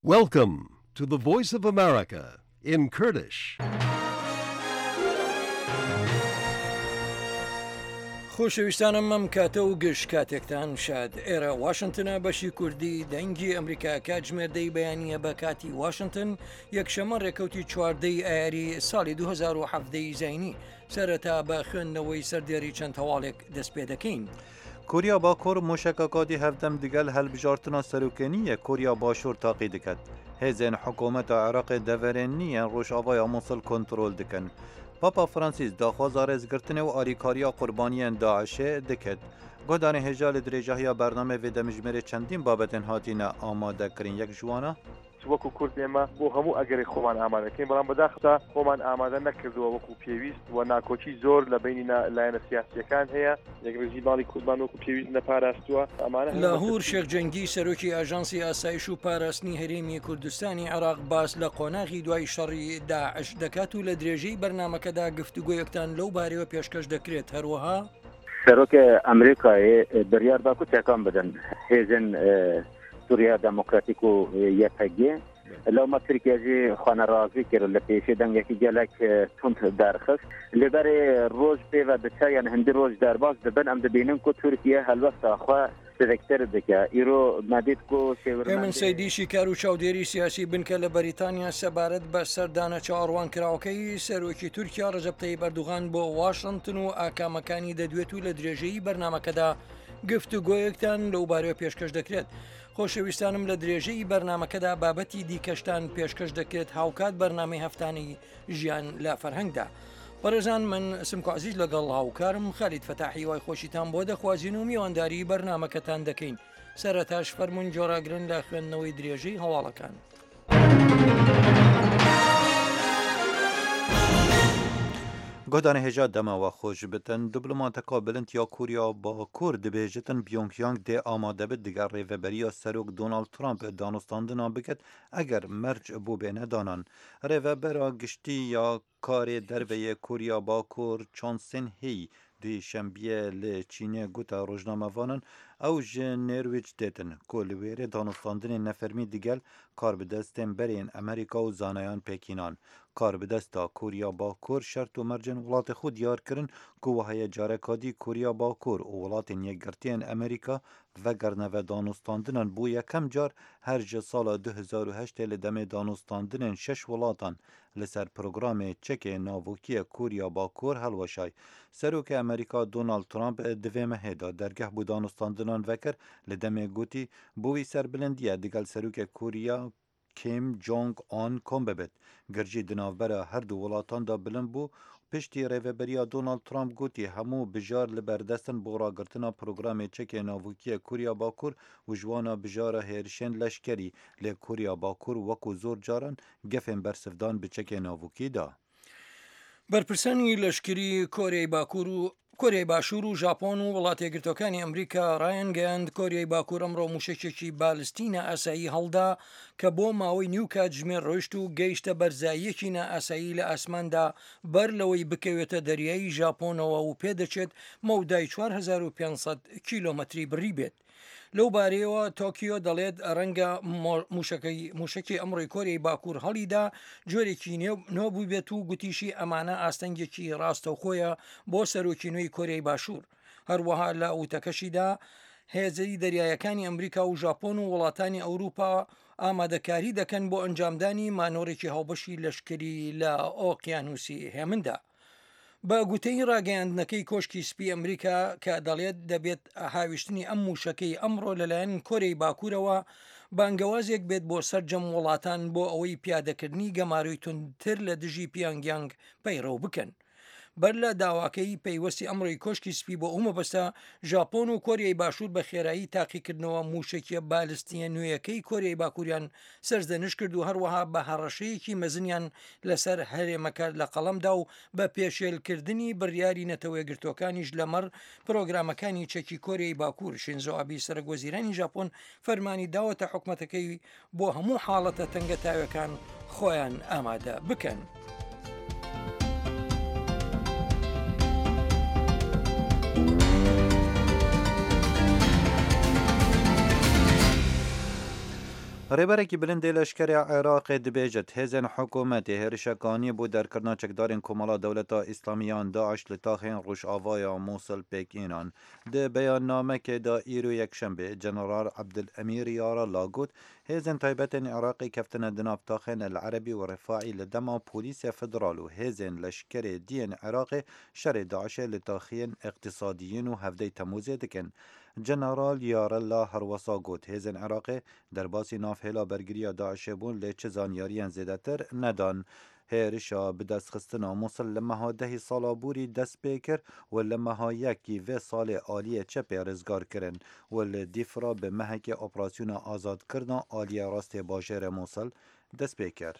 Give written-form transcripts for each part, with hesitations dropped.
Welcome to the Voice of America in Kurdish. خۆشەویستانم مەم کاتە و گشت کاتێکتان شاد ئێرە واشنگتنە بەشی کوردی دەنگی ئەمریکا کاتژمێردەی بەیانیە بە کاتی واشنگتن یەکشەمە ڕێکەوتی چواردەی ئایاری ساڵی 2017 زینی سەرەتا بە خوێندنەوەی سەردێری چەند هەواڵێک دەست پێ دەکەین. کوریا باکوور موشککاتی هەفتەم دیگەل هەلبژارتنا سەرۆکێنیە کوریا باشوور تاقی دکات. هێزên حکوومەتە عێراقê deverên niyên Rojavaya Mosul kontrol dikin. Papa Fransîs daxwaza rêzgirtinê û alîkariya qurbaniyên Daişê diket. Godanê hêja li dirêjahiya bername vê demijmêrê çendîn babetên hatîne amadekirin yek ji wana? وەکو کورد ئێمە بۆ هەموو ئەگەری خۆمان ئامادەکەین بەڵام بەداخەوە خۆمان ئامادە نەکردووە وەکو پێویست و ناکۆچی زۆر لە بینی لایەنە سیاسیەکان هەیە یەکڕێژی باڵی کوردمان وەکو پێویست نەپاراستووە ئەمانە لاهور شێخ جەنگی سەرۆکی ئاژانسی ئاسایش و پاراستنی هەرێمی کوردستانی عێراق باس لە قۆناغی دوای شەڕی داعش دەکات و لە درێژەی بەرنامەکەدا گفتوگۆیەکتان لەو بارەوە پێشکەش دەکرێت هەروەها سەرۆکە ئەمریکای بڕیار باکو تێکان بدەن هێزن سووریا دموکراتیک و یەکەگێ لەو مەترکێژی خوانەڕازی کرد لە پێشی دەنگێکی گەلک تونت دەرخست لەبەرێ ڕۆژ پێوە دەچیان هەندی ڕۆژ دەرباز دەبن ئەم دەبینن کو تورکیە هەلوەستاخوا سرکتر دکە ئیرۆ مادید کو من سەیدیشی کار و چاودێری سیاسی بنکە لە بەریتانیا سەبارەت بە سەردانە چاوەڕوان کراوەکەی سەرۆکی تورکیا ڕەجەب تەیب ئەردوغان بۆ واشنگتن و ئاکامەکانی دەدوێت و لە درێژەی بەرنامەکەدا گفتوگۆیەکتان لەو بارەوە پێشکەش دەکرێت. خۆشەویستانم لە درێژەی بەرنامەکەدا بابەتی دیکەشتان پێشکەش دەکرێت هاوکات بەرنامەی هەفتانەی ژیان لە فەرهەنگدا. بەڕێزان من سمکۆعزیز لەگەڵ هاوکارم خالید فەتاحی وای خۆشیتان بۆ دەخوازیین و میوانداری بەرنامەکەتان دەکەین. سەرەتاش فەرموون جۆراگرن لە خوێندنەوەی درێژەی هەواڵەکان. Godanê hêja dema we xwe ji bitin diplomateka bilind ya Kurya Bakur dibêjitin Pyongyang dê amade bi diger rêveberiya Serok Donald Trump danûstandina biket eger merc bû bêne danan. Rêvebera giştî ya karê derveyê Kurya Bakur Chonsên Hêy di şembiye li Çînê gota rojnamevanan ew ji Nêrwêj dêtin ku li wêrê danûstandinên nefermî digel kar bi destên berên Amerîka û zanayan Pekînan. Kar bi desta Kurya Bakur şert û mercên welatê xwe diyar kirin ku weheye carekadî Kurya Bakur û welatên yekgirtiyên Amerîka vegerne ve danûstandinan bû yekem car her ji sala 2008 li demê danûstandinên 6 welatan li ser programê çekê navokî Kurya Bakur helweşay. Serokê Amerîka Donald Trump di vê mehêda dergeh bû danûstandinan vekir li demê gotî bû wî serbilindiye digel serokê Kurya Kim Jong-un kom bibet. Girjî di navbera her du welatan da bilind bû piştî rêveberiya Donald Trump gotî hemû bijar li berdestin bo ragirtina programê çekê navokî Kurya Bakur û ji wana bijara hêrişên leşkerî lê Kurya Bakur wekû zor caran gefên bersivdan bi çekê navokî da. بەرپرسانی لەشکری کۆریای باکوور و کۆریای باشوور و ژاپۆن و وڵاتە یەکگرتوەکانی ئەمریکا ڕایەنگەیاند کۆریای باکوور ئەمڕۆ موشکێکی بالستینە ئاسایی هەڵدا کە بۆ ماوەی نیو کاتژمێر ڕۆیشت و گەیشتە بەرزاییەکی نائاسایی لە ئاسماندا بەر لەوەی بکەوێتە دەریایی ژاپۆنەوە و پێدەچێت مەودای 4500 کیلۆمەتری بڕی بێت. لەو بارەیەوە تۆکیۆ دەڵێت ڕەنگە موشکی ئەمڕۆی کۆریای باکوور هەڵیدا جۆرێکی نۆ بوو بێت و گوتیشی ئەمانە ئاستەنگێکی ڕاستەوخۆیە بۆ سەرۆکی نوێی کۆریای باشوور. هەروەها لە ئوتەکەشیدا هێزەی دەریایەکانی ئەمریکا و ژاپۆن و وڵاتانی ئەوروپا ئامادەکاری دەکەن بۆ ئەنجامدانی مانۆڕێکی هاوبەشی لەشکری لە ئۆقیانوسی هێمندا. بە گوتەی ڕاگەیاندنەکەی کۆشکی سپی ئەمریکا کە دەڵێت دەبێت هاویشتنی ئەم موشەکەی ئەمڕۆ لەلایەن کۆریای باکوورەوە بانگەوازێک بێت بۆ سەرجەم وڵاتان بۆ ئەوەی پیادەکردنی گەماروی تونتر لە دژی پیانگیانگ پەیڕەو بکەن. بەر لە داواکەی پەیوەستی ئەمڕۆی کۆشکی سپی بۆ ئەومە بەسە ژاپۆن و کۆریای باشوور بە خێرایی تاقیکردنەوە موشکیە بالستیە نوێیەکەی کۆریای باکووریان سەرزەنش کرد و هەروەها بە هەڕەشەیەکی مەزنیان لەسەر هەرێمەکە لە قەڵەمدا و بە پێشێلکردنی بڕیاری نەتەوە گرتوەکانیش لەمەڕ پرۆگرامەکانی چەکی کۆریای باکوور شینزۆ ئابی سەرۆکوەزیرانی ژاپۆن فەرمانی داوەتە حکوومەتەکەی بۆ هەموو حاڵەتە تەنگەتاوەکان خۆیان ئامادە بکەن. ڕێبەرێکی بلندێ لەشکری عێراقê dibêjit hêzên hikûmetê hêrişekaniyê bû derkirina çekdarên Komala Dewleta Îslamiyan Daeş li taxên Rojavaya Mosul pêkînan. Di beyannamekê de îro yekşembe General Abdulhamîr Yara got hêzên taybetên Iraqê keftine di nav taxên El Erebî û Refahî li dema polîsya federal û hêzên leşkerê diyên Iraqê şerê Daişê li taxiyên iqtisadiyîn û hevdey Temûzê dikin. General Yarella herwesa got hêzên Iraqê derbasî navhêla bergiriya Daişê bûn lê çi zanyariyên zêdetir nedan. Hêrişa bi destxistina Mosul li meha dehî sala Bûrî dest pê kir û li meha yekî vê salê aliyê çepê rizgar kirin û li dîfra bi mehekê operasyona azadkirina Aliya Rastê bajêrê Mosul dest pê kir.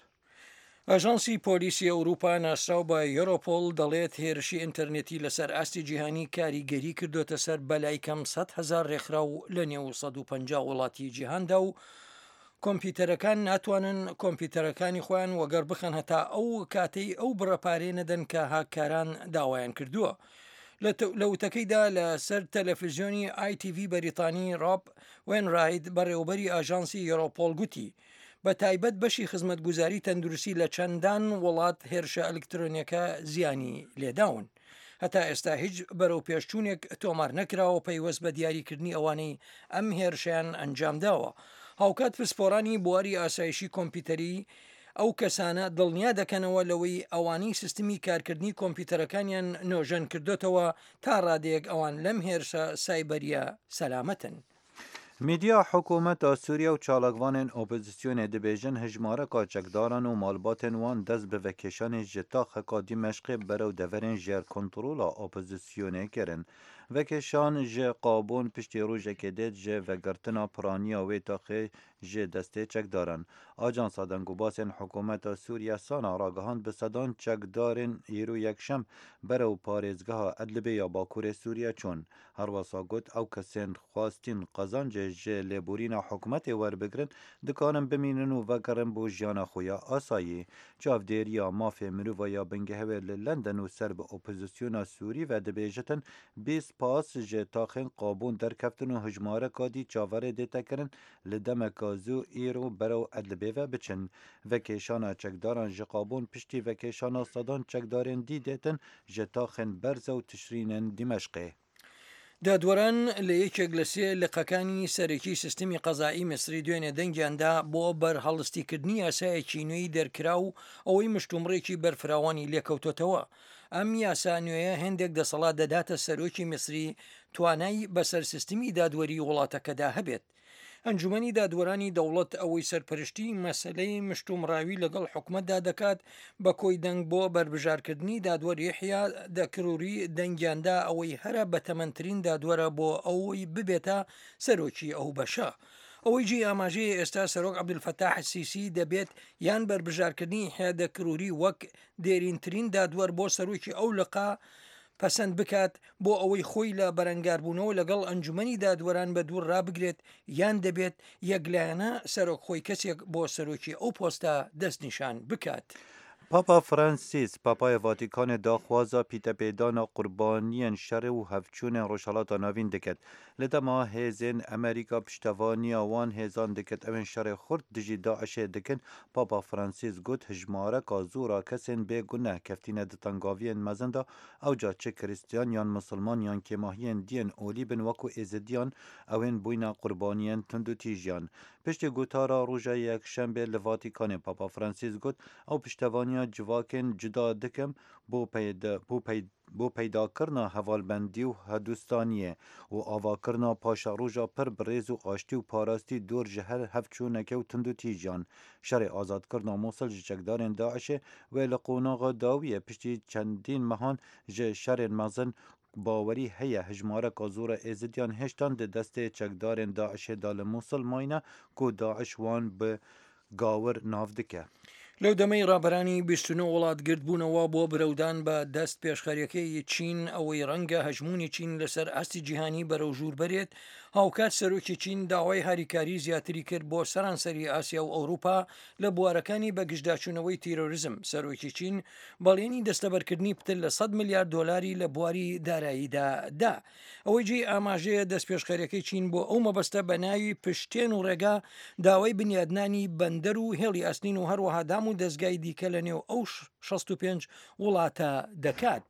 ئەژانسی پۆلیسی ئەوروپا ناسراو بە یۆرۆپۆل دەڵێت هێرشی ئینتەرنێتی لەسەر ئاستی جیهانی کاریگەری کردوتە سەر بەلای کەم 100,000 ڕێکخرا و لە نێو 150 وڵاتی جیهاندا و کۆمپیوتەرەکان ناتوانن کۆمپیوتەرەکانی خۆیان وەگەر بخەن هەتا ئەو کاتەی ئەو بڕەپارێ نەدەن کە هاکاران داوایان کردووە. لە وتەکەیدا لە سەر تەلەڤیزیۆنی ITV بەریتانی ڕۆب وێنراید بەڕێوەبەری ئاژانسی یۆرۆپۆل گوتی بە تایبەت بەشی خزمەتگوزاری تەندروستی لە چەندان وڵات هێرشە ئەلکترۆنیەکە زیانی لێداون. هەتا ئێستا هیچ بەرەو پێشچوونێک تۆمار نەکراوە پەیوەست بە دیاریکردنی ئەوانەی ئەم هێرشیان ئەنجامداوە. هاوکات پسپۆرانی بواری ئاسایشی کۆمپیوتەری ئەو کەسانە دڵنیا دەکەنەوە لەوەی ئەوانەی سیستمی کارکردنی کۆمپیوتەرەکانیان نۆژەن کردوتەوە تا ڕادەیەک ئەوان لەم هێرشە سایبەریە سەلامەتن. میدیا حکوومەتە سووریا و چالاکوانên opozîsyonê dibêjin hejmareka çekdaran û malbatên wan dest bi vekêşanê ji taxeka Dîmeşqê bereu deverên jêrkontrola opozîsyonê kirin. Vekêşan ji qabûn piştî rojekê dê ji vegirtina piraniya wê taxê ji destê çekdaran. Ajansa dengûbasên hikûmeta Sûriya sana ragihand bi sedan çekdarên îro yekşem bereu parêzgeha Edlibê ya Bakurê Sûriya çûn. Herwesa got ew kesên xwastîn qazancê ji lêborîna hikûmetê werbigirin dikarin bimînin û vegerin bo jiyana xwe ya asayî. Çavdêriya mafê mirova ya bingehewê li London û ser bi opozîsyona Sûrî ve dibêjitin 20 pas ji taxên qabûn derkeftin û hejmareka dî çaverê dêtekirin li demeka zû îro bereu Edlibê ve biçin. Vekêşana çekdaran ji qabûn piştî vekêşana sedan çekdarên dî dêtin ji taxên Berze û Tişrînên Dîmeşqê. دادوەران لە یەکێک لە سێ لقەکانی سەرەکی سیستمی قەزایی مەسری دوێنێ دەنگیاندا بۆ بەرهەڵستیکردنی یاسایەکی نوێی دەرکرا و ئەوەی مشتومڕێکی بەرفراوانی لێکەوتۆتەوە. ئەم یاسا نوێیە هەندێک دەسەڵات دەداتە سەرۆکی میسری توانای بەسەر سیستمی دادوەری وڵاتەکەدا هەبێت. ئەنجومەنی دادوەرانی دەوڵەت ئەوەی سەرپەرشتی مەسلەی مشتومڕاوی لەگەڵ حکومەتدا دەکات بە کۆی دەنگ بۆ بەربژارکردنی دادوەر یحیا دەکروری دەنگیاندا ئەوەی هەرە بەتەمەنترین دادوەرە بۆ ئەوەی ببێتە سەرۆکی ئەو بەشە. ئەوەی جی ئاماژەیە ئێستا سەرۆک عەبدولفەتاح السیسی دەبێت یان بەربژارکردنی یحیا دەکروری وەک دێرینترین دادوەر بۆ سەرۆکی ئەو لقا پەسەند بکات بۆ ئەوەی خۆی لە بەرەنگاربوونەوە لەگەڵ ئەنجومەنی دادوەران بە دوور ڕابگرێت یان دەبێت یەکلایەنە سەرۆک خۆی کەسێک بۆ سەرۆکی ئەو پۆستە دەستنیشان بکات. Papa Francis, Papaya Vatikanê daxwaza pîtepêdana qurbaniyên şerê û hevçûnên Rojhilata Navîn diket. Li dema hêzên Amerîka piştevaniya wan hêzan diket evên şerê xurt dijî Daişê dikin. Papa Francis got hejmareka zûra kesên bêguneh keftîne di tengaviyên mezin de ewca çi Kristyan yan Misilman yan kêmahiyên diyên olî bin wekû êzidiyan ewên bûyna qurbaniyên tund û tîjiyan. Piştî gotara roja yekşembê li Vatikanê Papa Francis got ew piştevaniya civakên cuda dikim بۆ پەیداکردنا هەڤالبەندی و هەدوستانیە و ئاواکردنا پاشا ڕۆژا پڕ بڕێز و ئاشتی و پاراستی دۆر ji her hevçûnekê û tund û tîjiyan. Şerê azadkirina Mosul ji çekdarên Daişê wê li qonaxa dawiyê piştî çendîn mehan ji şerên mezin باورî heye hejmareka zora êzidiyan hêştan di destê çekdarên Daişê da li Mosul mayne ku Daиш wan bi gawir nav dike. لەو دەمەی ڕابەرانی 29 وڵات گرتبوونەوە بۆ برەودان بە دەست پێشخەریەکەی چین ئەوەی ڕەنگە هەژمونی چین لەسەر ئاستی جیهانی بەرەو ژوور بەرێت هاوکات سەرۆکی چین داوای هاریکاری زیاتری کرد بۆ سەرانسەری ئاسیا و ئەوروپا لە بوارەکانی بەگشتداچوونەوەی تیرۆریزم. سەرۆکی چین بەڵێنی دەستەبەرکردنی پتر لە 100 میلیارد دۆلاری لە بواری داراییدا دا. ئەوەی جێ ئاماژەیە دەستپێشخەرەکەی چین بۆ ئەو مەبەستە بە ناوی پشتێن و ڕێگا داوای بنیادنانی بەندەر و هێڵی ئەسنین و هەروەها دام و دەستگای دیکە لە نێو ئەو 65 وڵاتە دەکات.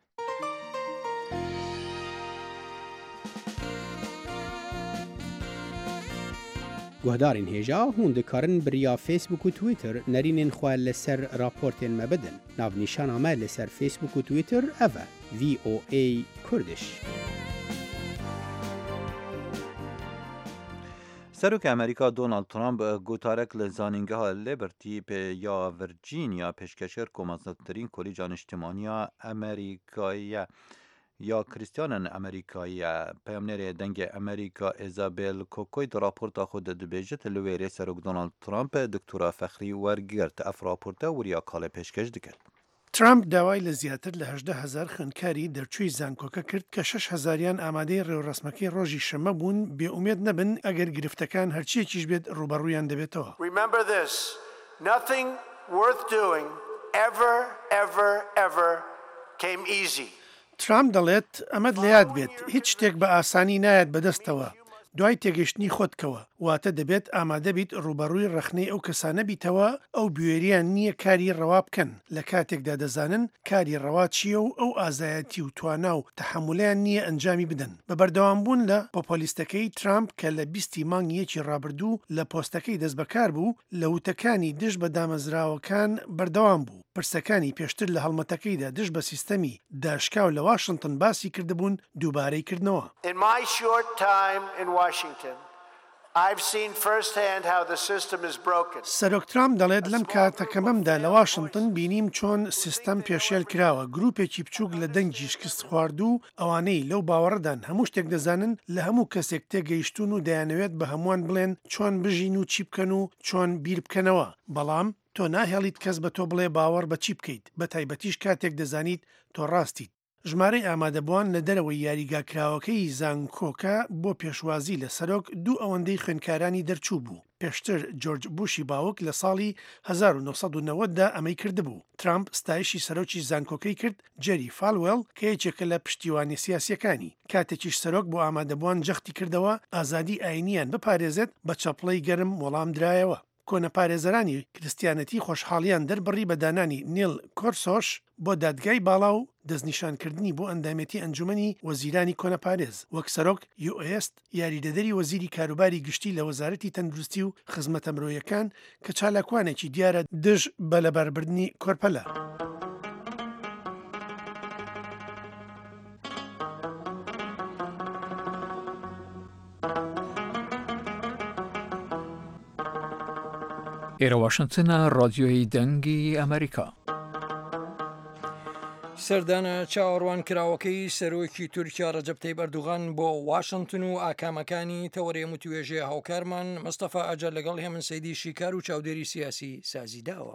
گوهدارین هێژا هون دikarin biriya Facebook û Twitter nerînên xwe li ser raportên me bidin. Navnîşana me li ser Facebook û Twitter ev e VOA Kurdish. سەرۆکی ئەمریکا دۆنالد ترامپ گوتارێک لە زانینگەها لیبرتی یا ڤرجینیا پێشکەشێر کۆمەڵەتترین کۆلیجا نیشتیمانیە ئەمریکاییە یا کریستیانن ئەمریکاییە. پەیامنێرێ دەنگێ ئەمریکا ئێزابێل کۆکۆی راپۆرتا خۆ دەدوبێژێت لە وێرێ سەرۆک دۆنالد ترامپ دکتۆرا فەخری وەرگرت. ئەف راپۆرتە وریا کاڵێ پێشکەش دەکرد. ترامپ داوای لە زیاتر لە 18,000 خوێندکاری دەرچووی زانکۆکە کرد کە 6,000یان ئامادەی ڕێوەڕسمەکەی ڕۆژی شەمە بوون بێئومێد نەبن ئەگەر گرفتەکان هەرچیەکیش بێت ڕوبەڕوویان دەبێتەوە. Remember this, nothing worth doing ever came easy. ترامپ دەڵێت ئەمەد لە یاد بێت هیچ شتێک بە ئاسانی نایەت بەدەستەوە. دوای تێگەشتنی خۆتکەوە واتە دەبێت ئامادە بیت ڕوبەڕووی ڕەخنەی ئەو کەسانە بیتەوە ئەو بوێریان نییە کاری ڕەوا بکەن لە کاتێکدا دەزانن کاری ڕەوا چییە و ئەو ئازایەتی و توانا و تەحمولیان نییە ئەنجامی بدەن. بە بەردەوامبوون لە پۆپۆلیستەکەی ترامپ کە لە 20 مانگیەکی ڕابردوو لە پۆستەکەی دەست بەکار بوو لە وتەکانی دژ بە دامەزراوەکان بەردەوام بوو. پرسەکانی پێشتر لە هەڵمەتەکەیدا دژ بە سیستەمی داشکاو لە واشنگتن باسی کردبوون دووبارەی کردنەوە. In my short time in Washington, I've seen firsthand how the system is broken. سەرۆک ترامپ دەڵێت لەم کاتەکەمەمدا لە واشنگتن بینیم چۆن سیستەم پێشێل کراوە. گروپێکی بچووک لە دەنگی شکست خواردو ئەوانەی لەو باوەڕدان هەموو شتێک دەزانن لە هەموو کەسێک تێگەیشتون و دەیانەوێت بە هەمووان بڵێن چۆن بژین و چی بکەن و چۆن بیر بکەنەوە. بەڵام تۆ ناهێڵیت کەس بە تۆ بڵێ باوەڕ بە چی بکەیت بە تایبەتیش کاتێک دەزانیت تۆ ڕاستیت. ژمارەی ئامادەبووان لە دەرەوەی یاریگاکراوەکەی زانکۆکە بۆ پێشوازی لە سەرۆک دوو ئەوەندەی خوێندکارانی دەرچوو بوو. پێشتر جۆرج بوشی باوک لە ساڵی 1990دا ئەمەی کردبوو. ترامپ ستایشی سەرۆکی زانکۆکەی کرد جەری فالوێل کە یەکێکە لە پشتیوانی سیاسیەکانی. کاتێکیش سەرۆک بۆ ئامادەبووان جەختی کردەوە ئازادی ئاینیان بپارێزێت بە چەپڵەی گەرم وەڵام درایەوە. کۆنە پارێزەرانی کریستیانەتی خۆشحاڵیان دەربڕی بەدانانی نیل کۆرسۆش بۆ دادگای باڵا و دەستنیشانکردنی بۆ ئەندامەتی ئەنجومەنی وەزیرانی کۆنەپارێز وەک سەرۆک یوئست یاریدەدەری وەزیری کاروباری گشتی لە وەزارەتی تەندروستی و خزمەتە مرۆیەکان کە چالاکوانێکی دیارە دژ بە لەباربردنی کۆرپەلە. ئێرە واشنگتنە ڕادیۆی دەنگی ئەمریکا. سەردانە چاوەڕوان کراوەکەی سەرۆکی تورکیا ڕەجەب تەیب ئەردوغان بۆ واشنگتن و ئاکامەکانی تەوەرێ متوێژێ هاوکارمان مستەفا ئەجەر لەگەڵ هێمن سەیدی شیکار و چاودێری سیاسی سازی داوە.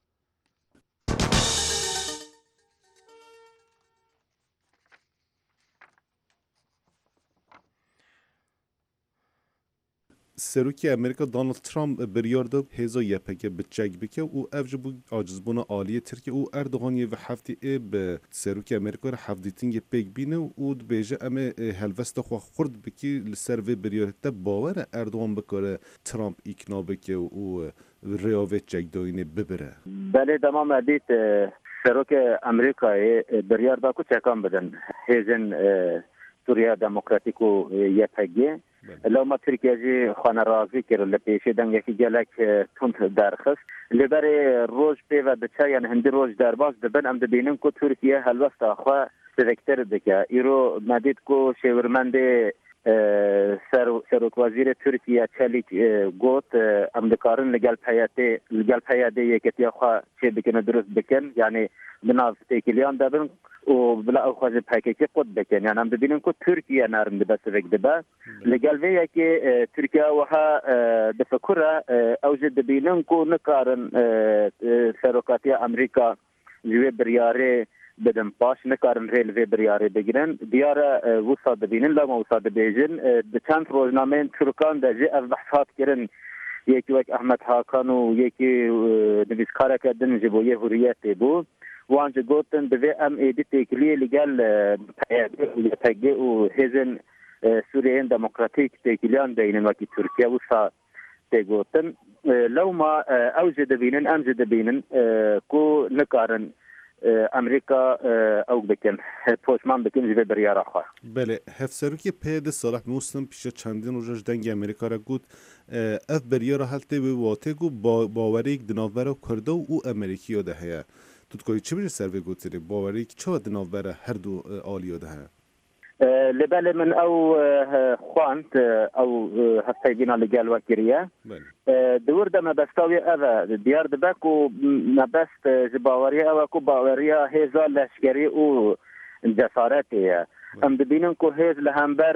سەرۆکی ئەمریکا دۆنالد ترامپ بریار دا هێزا یەپەکە بچەک بکە و ئەو ji بû acizbûna aliyê Tirkiye û Erdoganiyê ve heftê bi serokê Amerîka re hevdîtingê pêk bîne û dibêje em ê helvesta xwe xurt bikî li ser vê biryarê te bawer e Erdogan bikare Trump îkna bike û rêya vê çekdayînê bibire. Belê dema me dît serokê Amerîkayê biryar da ku çekan bidin hêzên Suriya Demokratîk û YPG لما ترکیه جی خانه رازی کرد لپیشی دنگی گلک تند درخست لبری روز پی و بچه یعنی هندی روز درباز دبن ام دبینم که ترکیه هلوست آخوا سرکتر دکه ایرو مدید که شورمند سروک وزیر ترکیه چلیک گوت ام دکارن لگل پیاده یکتی آخوا چه بکنه درست بکن یعنی بناف تکلیان دبن و بلا او خواهد پاکیکی خود بکن یعنی هم ببینیم که ترکیه نرم دبه سوک دبه لگلوه که ترکیه وها دفکره اوجد ببینیم که نکارن سروکاتی امریکا جوی بریاره بدن باش نکارن ریل وی بریاری بگیرن دیاره وسا دبینن لما وسا دبیجن به چند روزنامه ترکان در جه از بحثات کرن یکی وک احمد حاکان و یکی نویسکاره کردن جبویه حریت بود وانجا گوتن دوی ام ایدی تکلیه لگل پگه و هزن سوریه دموکراتیک تکلیان دینن وکی ترکیه وسا تگوتن لو ما اوجد بینن امجد بینن کو نکارن امریکا او بکن پوشمان بکن جوی بریار خواه بله هفسروکی پید صالح موسلم پیش چندین روزش دنگ امریکا را گود اف بریار حالته به واته گو باوریک دناور و کرده و او امریکی ده هیا تو چه بیر سر به گوتره باوریک چه دناور هر دو آلیو ده هیا لبال من او خواند او هفته بینا لگل وکریه دور ده مبستاوی اوه دیار دبک و مبست جباوری اوه کو باوری هزا لشکری و جسارتیه هم دبینن که هز لهمبر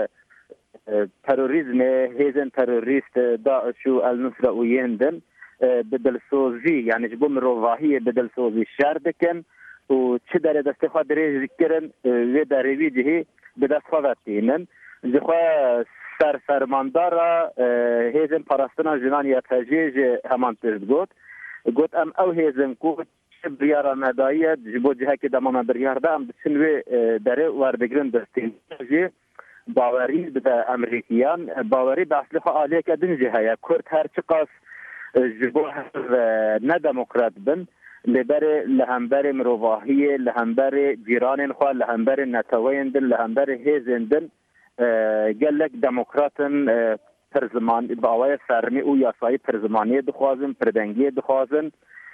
تروریزم هزن تروریست داعش و النصره و یندن بدلسوزی یعنی جبو مروواهی بدلسوزی شر دکن و چه داره دستخواه دریج کرن و داروی جهی به دستخواه وقتینن جخواه سرماندارا هیزن پاراستنا جنانیت هجیج همان ترد گوت ام او هیزن کو بریارا مدایت جبو جهه که دمام بریار دا ام بسنوی داره وردگرن دستین جی باوری بده امریکیان باوری به اصلی خواه آلیه کدن جهه یا کرد هر چقاس جبو نه دموکرات بن لبر لهمبر مروواهی لهمبر جیران خواه لهمبر نتویندن لهمبر هیزندن گلک دموکراتن پرزمان باوای فرمی او یاسایی پرزمانی دخوازن پردنگی دخوازن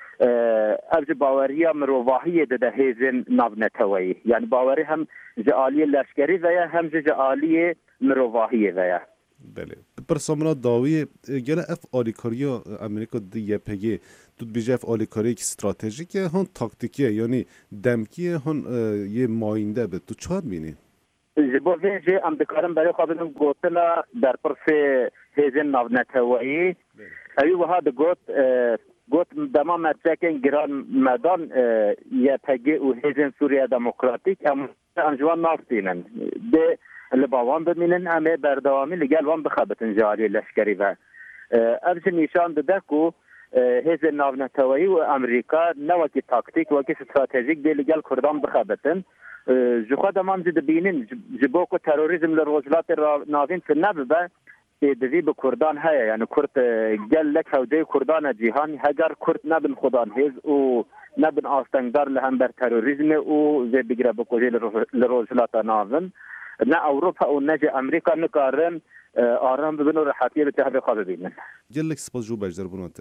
اوج باوری مروواهی ده هیزن ناو نتوی یعنی باوری هم جعالی لشکری ویا هم جعالی مروواهی ویا بله پرسامنا داوی گله اف آلیکاریا امریکا دی پگی دود بیجه اف آلیکاری که استراتژیکه هن تاکتیکیه یعنی دمکیه هن یه ماینده به تو چهار بینی؟ جبو ویجه ام دکارم برای خوابیدم گوتنا در پرس هیزن ناونتوایی اوی وها گوت دما مدرکن گران مدان یه پگی و هیزن سوریه دموکراتیک امجوان نافتینن ده لباوان بمینن همه بردوامی لگل وان بخبتن جاری لشکری و ارج نیشان ده کو هیزن ناونتوایی و امریکا نوکی تاکتیک وکی استراتژیک ده لگل کردان بخبتن جخوا دمان جد بینن جبو کو تروریزم لروجلات ناوین که نببه دوی به کردان هیا یعنی کرد گل لک هوده کردان جیهانی هگر کرد نبن خودان هیز و نبن آستنگدار لهم بر تروریزم و زی بگیره بکوزی لروجلات ناوین نه اوروپا و نه امریکا نکارن آرام ببین و راحتی به تحبی خواه ببینن گلک سپاس جو بجدر بونوته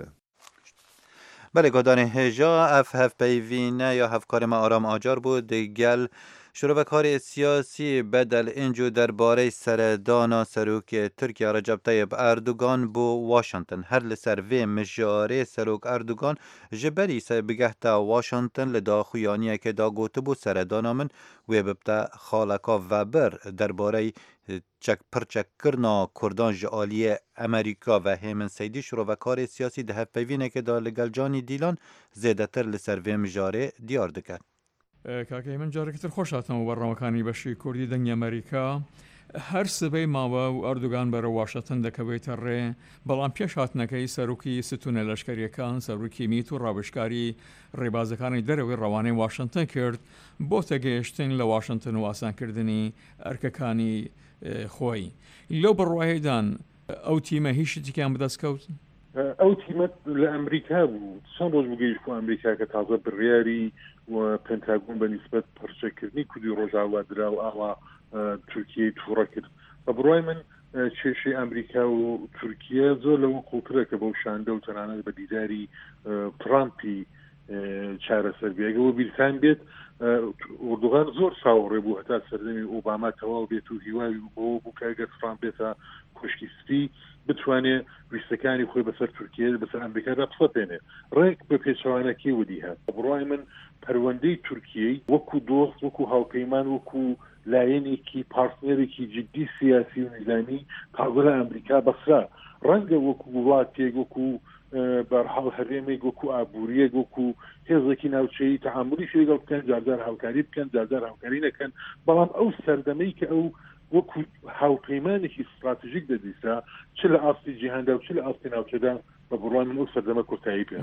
بله گدان هجا اف پیوینه یا هفکار ما آرام آجار بود گل شروع کار سیاسی بدل اینجو درباره سردانا سروک ترکیه رجب طیب اردوغان بو واشنطن هر لسر وی مجاره سروک اردوغان جبری بگهتا واشنطن لدا خویانیه که دا گوته بو سردانا من و ببتا خالکا وبر درباره پرچک کرنا کردان جعالی امریکا و هیمن سیدی شروع کار سیاسی ده پیوینه که دا لگل جانی دیلان زیده تر لسر وی مجاره دیار دکن کاکەی من جارێکتر خۆش هاتمەوە بەڕەوەکانی بەشی کوردی دەنگی ئەمریکا هەر سبەی ماوە و ئەردوگان بەرە واشنطن دەکەوێتە ڕێ بەڵام پێش هاتنەکەی سەرۆکی ستونە لەشکریەکان سەرۆکی میت و ڕابشکاری ڕێبازەکانی دەرەوەی ڕەوانەی واشنطن کرد بۆ تەگەیشتن لە واشنطن و ئاسانکردنی ئەرکەکانی خۆی لەو بڕواهێدان ئەو تیمە هیچ شتێکیان بەدەستکەوت ئەو تیمەت لە ئەمریکا بوو چەند ڕۆژ بگەیشت بۆ ئەمریکا کە تازە بڕیاری و پنتاگۆن بە نیسبەت پەرچەکردنی کوردی ڕۆژاوا درا و ئاوا تورکیەی تووڕە کرد بە بڕوای من کێشەی ئەمریکا و تورکیە زۆر لەوە قوڵترە کە بەو شاندە و تەنانەت بە دیداری ترامپی چارەسەر بێگەوە بیرتان بێت ئوردوغان زۆر چاوەڕێ بوو هەتا سەردەمی ئۆباما تەواو بێت و هیواوی بۆ بوو کاگەر ترامپ بێتە کوشکی سپی بتوانێت ویستەکانی خۆی بەسەر تورکیە بەسەر ئەمریکادا بسەپێنێ ڕێک بە پێچەوانەکەی ودی هات بڕوای من پەروەندەی تورکیەی وەکو دۆست وەکو هاوپەیمان وەکو لایەنێکی پارتنەرێکی جدی سیاسی و نظامی تاگۆ لە ئەمریکا بەسرا ڕەنگە وەکو وڵاتێک وەکو بەرحاڵ هەرێمێک وەکو ئابوووریەک وەکو هێزێکی ناوچەی تەعاملی لەگەڵ بکەن جارجار هاوکاری بکەن جارجار هاوکاری نەکەن بەڵام ئەو سەردەمەی کە ئەو وەکو هاوپەیمانێکی استراتیژیک دەدیسا چ لە ئاستی جیهاندا و چ لە ئاستی ناوچەدا بە بڕوان من ئەو سەردەمە کۆتایی پێ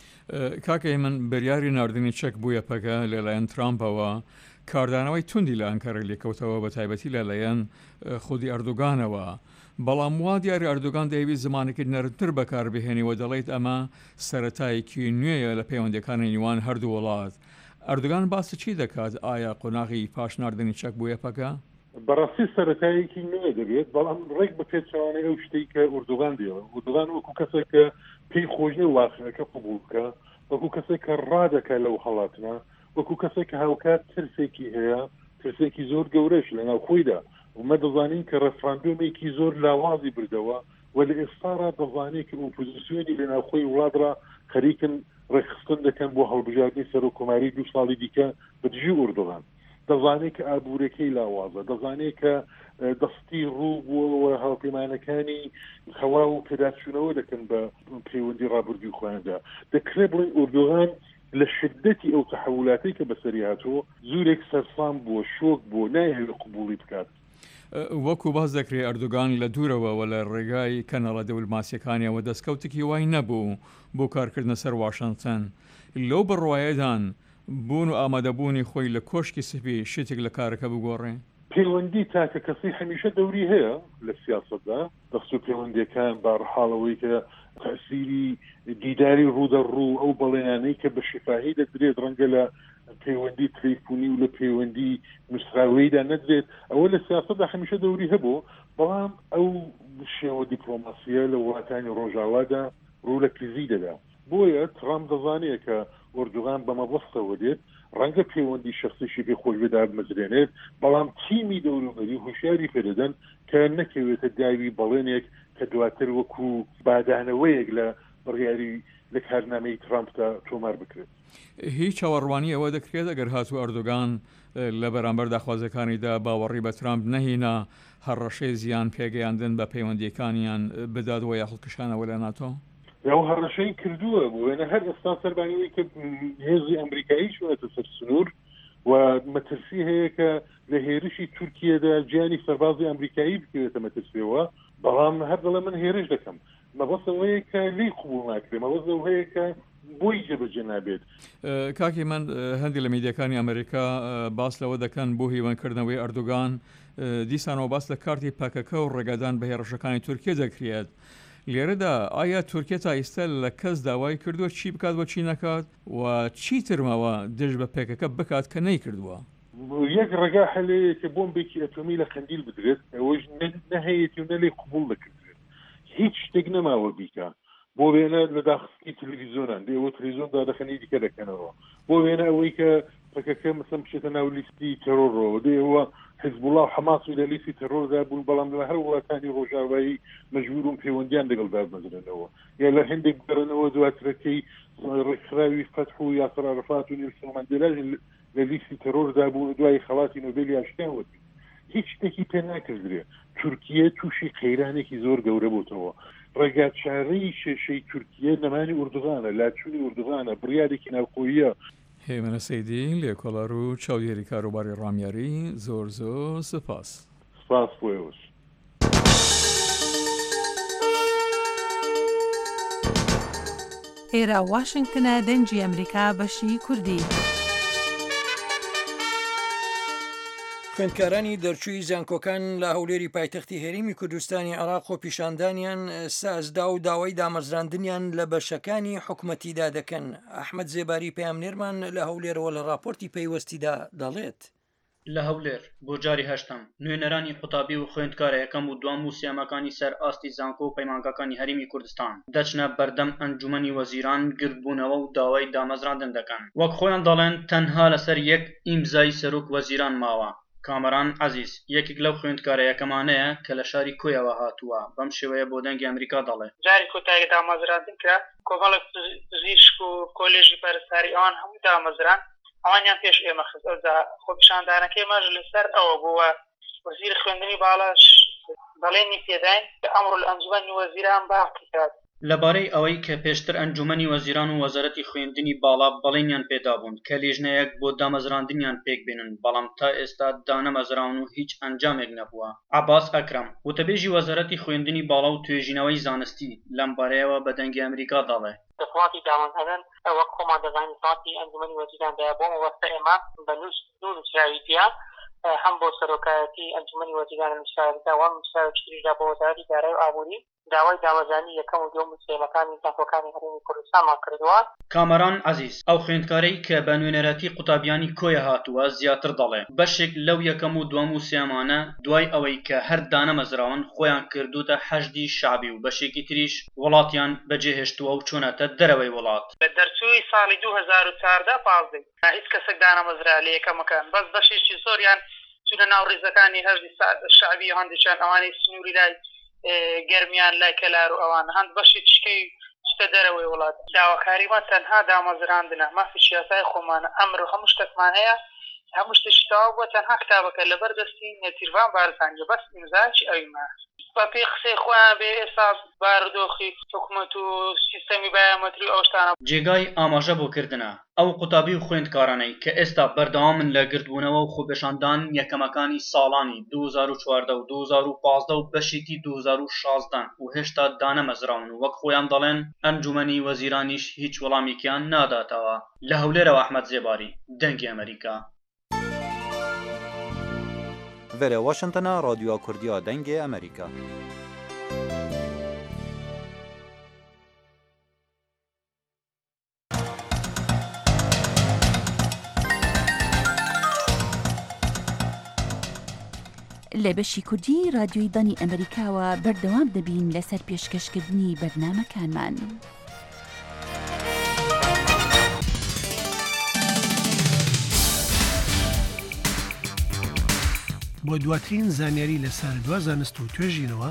کاکەی من بەریاری ناردنی چەک بووە پەکە لەلایەن ترامپەوە کاردانەوەی توندی لە ئەنکەرە لێکەوتەوە بە تایبەتی لەلایەن خودی ئەردوگانەوە بەڵام وا دیاری ئەردوگان دەیویست زمانێکی نەرمتر بەکاربهێنیوە دەڵێیت ئەمە سەرەتایەکی نوێیە لە پەیوەندیەکانی نێوان هەردوو وڵات ئەردوگان باسی چی دەکات ئایا قۆناغی پاش ناردنی چەک بووە پەکە؟ بەڕاستی سەرەتایەکی نوێ دەبێت بەڵام ڕێک بە پێچوانەی ئەو شتەی کە ئوردوغان دێوە ئوردوغان وەکو کەسێک کە پێی خۆشنە واقعەکە قبول بکە وەکو کەسێک کە ڕادەکە لەو هەڵاتنە وەکو کەسێک کە هاوکات ترسێکی هەیە ترسێکی زۆر گەورەش لەناو خۆیدا ومە دەزانین کە ڕەفراندۆمێکی زۆر لاوازی بردەوە و لە ئێستاڕا دەزانێت کە ئۆپۆزیسیۆنی لەناو خۆی وڵاتڕا خەریکن ڕێکخستن دەکەن بۆ هەڵبژاردننی سەرۆکۆماری 2 ساڵی دیکە بەدژی ئوردوغان دەزانێت کە ئابوورەکەی لاوازە دەزانێت کە دەستی ڕوو بووە هاوپەیمانەکانی خەوا و پێداچوونەوە دەکەن بە پەیوەندی ڕابردووی خۆیاندا دەکرێت بڵین ئوردوغان لە شدەتی ئەو تەحولاتی کە بەسەری هاتووە زورێک سەرسام بووە شۆک بوو نایە قبوڵی بکات وەکو باز دەکرێت ئەردوگان لە دوورەوە لە ڕێگای کەنەڵە دەوڵماسیەکانیەوە دەستکەوتێکی وای نەبوو بۆ کارکردنە سەر واشنگتن لەو بڕواایەدان بوون و ئامادەبوونی خۆی لە کۆشکی سپی شتێک لە کارەکە بگۆڕێ پەیوەندی تاکە کەسی هەمیشە دەوری هەیە لە سیاسەتدا دەست و پەیوەندیەکان بەڕحاڵەوەی کە تەسیری دیداری ڕوودەڕوو ئەو بەڵێنانەی کە بە شفاهی دەدرێت ڕەنگە لە پەیوەندی تەلیفۆنی و لە پەیوەندی نووسراوەیدا نەدرێت ئەوە لە سیاسەتدا هەمیشە دەوری هەبوو بەڵام ئەو شێوە دیپلۆماسیە لە وڵاتانی ڕۆژاوادا ڕوو لە کریزی دەدا بۆیە ترامپ دەزانێت کە ئوردوغان بە مەبەستەوە دێت ڕەنگە پەیوەندی شخصیشی پێ خۆش بێدا بمەزرێنێت بەڵام تیمی دەوروبەری هوشیاری پێدەدەن کە نەکەوێتە داوی بەڵێنێک کە دواتر وەکو بادانەوەیەک لە بڕیاری لە کارنامەی ترامپدا تۆمار بکرێت هیچ چاوەڕوانی ئەوە دەکرێت ئەگەر هاتوو ئەردوگان لە بەرامبەر داخوازەکانیدا باوەڕی بە ترامپ نەهێنا هەڕەشەی زیان پێگەیاندن بە پەیوەندیەکانیان بدادەوە یا هەڵکشانەوە لە ناتۆ ئەو هەڕەشەی کردووە بووێنە هەر ئێستا سەربانیەوەی کە هێزی ئەمریکایی چوونەتە سەر سنوور و مەترسی هەیە کە لە هێرشی تورکیەدا گیانی سەربازی ئەمریکایی بکوێتە مەترسیەوە بەڵام هەر دەڵێ من هێرش دەکەم مەبەستەوەیە کە لی قبول ناکرێ مەبەستەوە هەیە کە بۆی جێبەجێ نابێت کاکی من هەندی لە میدیەکانی ئەمریکا باس لەوە دەکەن بۆ هیوانکردنەوەی ئەردوگان دیسانەوە باس لە کارتی پاکەکە و ڕێگەدان بە هێرشەکانی تورکیە دەکرێت لێرەدا ئایا تورکیە تا ئێستا لە کەس داوای کردووە چی بکات بۆ چی نەکات و چی ترمەوە دژ بە پێکەکە بکات کە نەیکردووە یەک ڕێگا هەلەیە کە بۆمبێکی ئەتۆمی لە خەندیل بدرێت ئەوەش نەهەیەی و نەلێ قبول دەکردێت هیچ شتێک نەماوە بیکە بۆ وێنە لە داخستی تەلەڤیزۆنان دێەوە تەلەڤیزۆن دادەخەنی دیکە دەکەنەوە بۆ وێنە ئەوەی کە پەکەکە مەسەڵەن بچێتە ناو لیستی تەرۆرەوە دێەوە حزب الله و حماس و لە لیستی تەرۆردا بوون بەڵام لە هەر وڵاتانی ڕۆژاوایی مەجبورون پەیوەندیان لەگەڵ دابمەزرێنەوە یا لە هەندێک بەرنەوە دواترەکەی ڕێکخراوی فەتح و یاسر عەرەفات و نیلسۆن ماندێلا لە لیستی تەرۆردا بوون دوای خەڵاتی نۆبێلی ئاشتیان هیچ شتێکی پێ ناکردرێ تورکیە تووشی قەیرانێکی زۆر گەورە بووتەوە ڕێگاچارەی شێشەی تورکیە نەمانی ئوردوغانە لاچوونی ئوردوغانە بڕیارێکی ناوخۆییە هێمنە سەیدی لێکۆڵەر و چاودێری کاروباری ڕامیاری زۆر زۆر سپاس سپاس بۆیەوەش ئێرە واشنگتنە دەنجی ئەمریکا بەشی کوردی خوێندکارانی دەرچووی زانکۆکان لە هەولێری پایتەختی هێرمی کوردستانی عێراق خۆپیشاندانیان سازدا و داوای دامەزراندنیان لە بەشەکانی حکوومەتیدا دەکەن ئەحمەد زێباری پەیامنێرمان لە هەولێرەوە لە راپۆرتی پەیوەستیدا دەڵێت لە هەولێر بۆ جاری هەشتم نوێنەرانی قوتابی و خوێندکارە یەکەم و دوام و سیامەکانی سەر ئاستی زانکۆ و پەیمانگەکانی هەرێمی کوردستان دەچنە بەردەم ئەنجومەنی وەزیران گرتبوونەوە و داوای دامەزراندن دەکەن وەک خۆیان دەڵێن تەنها لەسەر یەک ئیمزای سەرۆک وەزیران ماوە کامەران عەزیز یەکێک لەو خوێندکارە یەکەمانەیە کە لە شاری کۆیەوە هاتووە بەم شێوەیە بۆ دەنگی ئەمریکا دەڵێ جاری کۆتایی دامەزراندن کرا کۆمەڵێک پزیشک و کۆلێژی پەرستاری ئەوان هەموو دامەزران ئەوانیان پێش ئێمە خست خۆپیشاندانەکەی مەژ لەسەر ئەوە بووە وەزیر خوێندنی باڵاش بەڵێنی پێداین کە ئەمڕۆ لە ئەنجومەنی وەزیران باقی کات لەبارەی ئەوەی کە پێشتر ئەنجومەنی وەزیران و وەزارەتی خوێندنی باڵا بەڵێنیان پێدابوون کە لیژنەیەک بۆ دامەزراندنیان پێک بێنن بەڵام تا ئێستا دانەمەزراون و هیچ ئەنجامێک نەبووە. عەباس ئەکرەم وتەبێژی وەزارەتی خوێندنی باڵا و توێژینەوەی زانستی لەم بارەیەوە بە دەنگی ئەمریکا دەڵێ دەسەڵاتی دامەزراندن وەک خۆمان دەزانین دەسەڵاتی ئەنجومەنی وەزیراندا بۆ مەوەستە ئێمە بە نووسراویتیە هەم بۆ سەرۆکایەتی ئەنجومەنی وەزیران نووسراویدا و نووسراویتیدا بۆ وەزارەتی دارایی و ئابووری داوای دامەزرانی یەکەم و دووەم سێمەکانی زانکۆکانی هەرێمی کوردستانمان کردووە. کامەران عەزیز ئەو خوێندکارەی کە بە نوێنەرەتی قوتابیانی کۆیە هاتووە زیاتر دەڵێ بەشێک لەو یەکەم و دووەم و سێمانە دوای ئەوەی کە هەر دانەمەزراون خۆیان کردوتە حەشدی شعبی و بەشێکی تریش وڵاتیان بەجێهێشتووە و چۆنەتە دەرەوەی وڵات. لە دەرچووی ساڵی 2014 پازدەی هیچ کەسێک دانەمەزرا لە یەکەمەکان بەس بەشێکی زۆریان چونە ناو ڕێزەکانی هەشدی شعبی هەندێکیان ئەوانەی سنووری لای گەرمیان لای کەلار و ئەوان هەند بەشی تشکەی شتە دەرەوەی وڵات داواکاریمان تەنها دامەزراندنە مافی سیاسای خۆمانە ئەمڕۆ هەموو شتێکمان هەیە هەموو شتێکی تەواو بووە تەنها کتابەکە لەبەردەستی نێتیروان بارزانانی بەس ئیمزاچی ئەویمان بە پێی قسەی خۆیان بێ ئێستا بارودۆخی حکوومەت و سیستەمی بایۆمەتری ئەو شتانە جێگای ئاماژە بۆکردنە ئەو قوتابی و خوێندکارانەی کە ئێستا بەردەوامن لە گرتبوونەوە و خۆپێشاندان یەکەمەکانی ساڵانی 2014 و 2015 و بەشێکی 2016 و هێشتا دانەمەزراون و وەک خۆیان دەڵێن ئەنجومەنی وەزیرانیش هیچ وەڵامێکیان ناداتەوە. لە هەولێرەوە ئەحمەد زێباری دەنگی ئەمریکا. Vere Washington'a Radyoya Kurdiya Dengê Amerîka. لە بەشی کوردی رادیۆی دانی ئەمریکاوە بەردەوام دەبین لەسەر پێشکەشکردنی بەرنامەکانمان. بۆ دواترین زانیاری لەسەر دوا زانست و توێژینەوە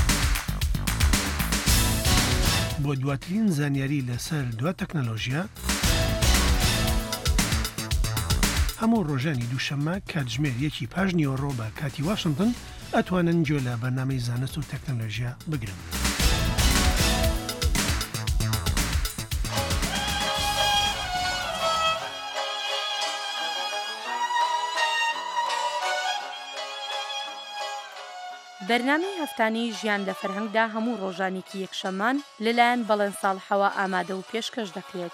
بۆ دواترین زانیاری لەسەر دوا تەکنەلۆژیا هەموو ڕۆژانی دووشەممە کاتژمێر 1 پاش نیوەڕۆ بە کاتی واشنگتن ئەتوانن گوێ لە بەرنامەی زانست و تەکنەلۆژیا بگرن. بەرنامەی هەفتانەی ژیان لە فەرهەنگدا هەموو ڕۆژانێکی یەکشەممان لەلایەن بەڵێن ساڵحەوە ئامادە و پێشکەش دەکرێت.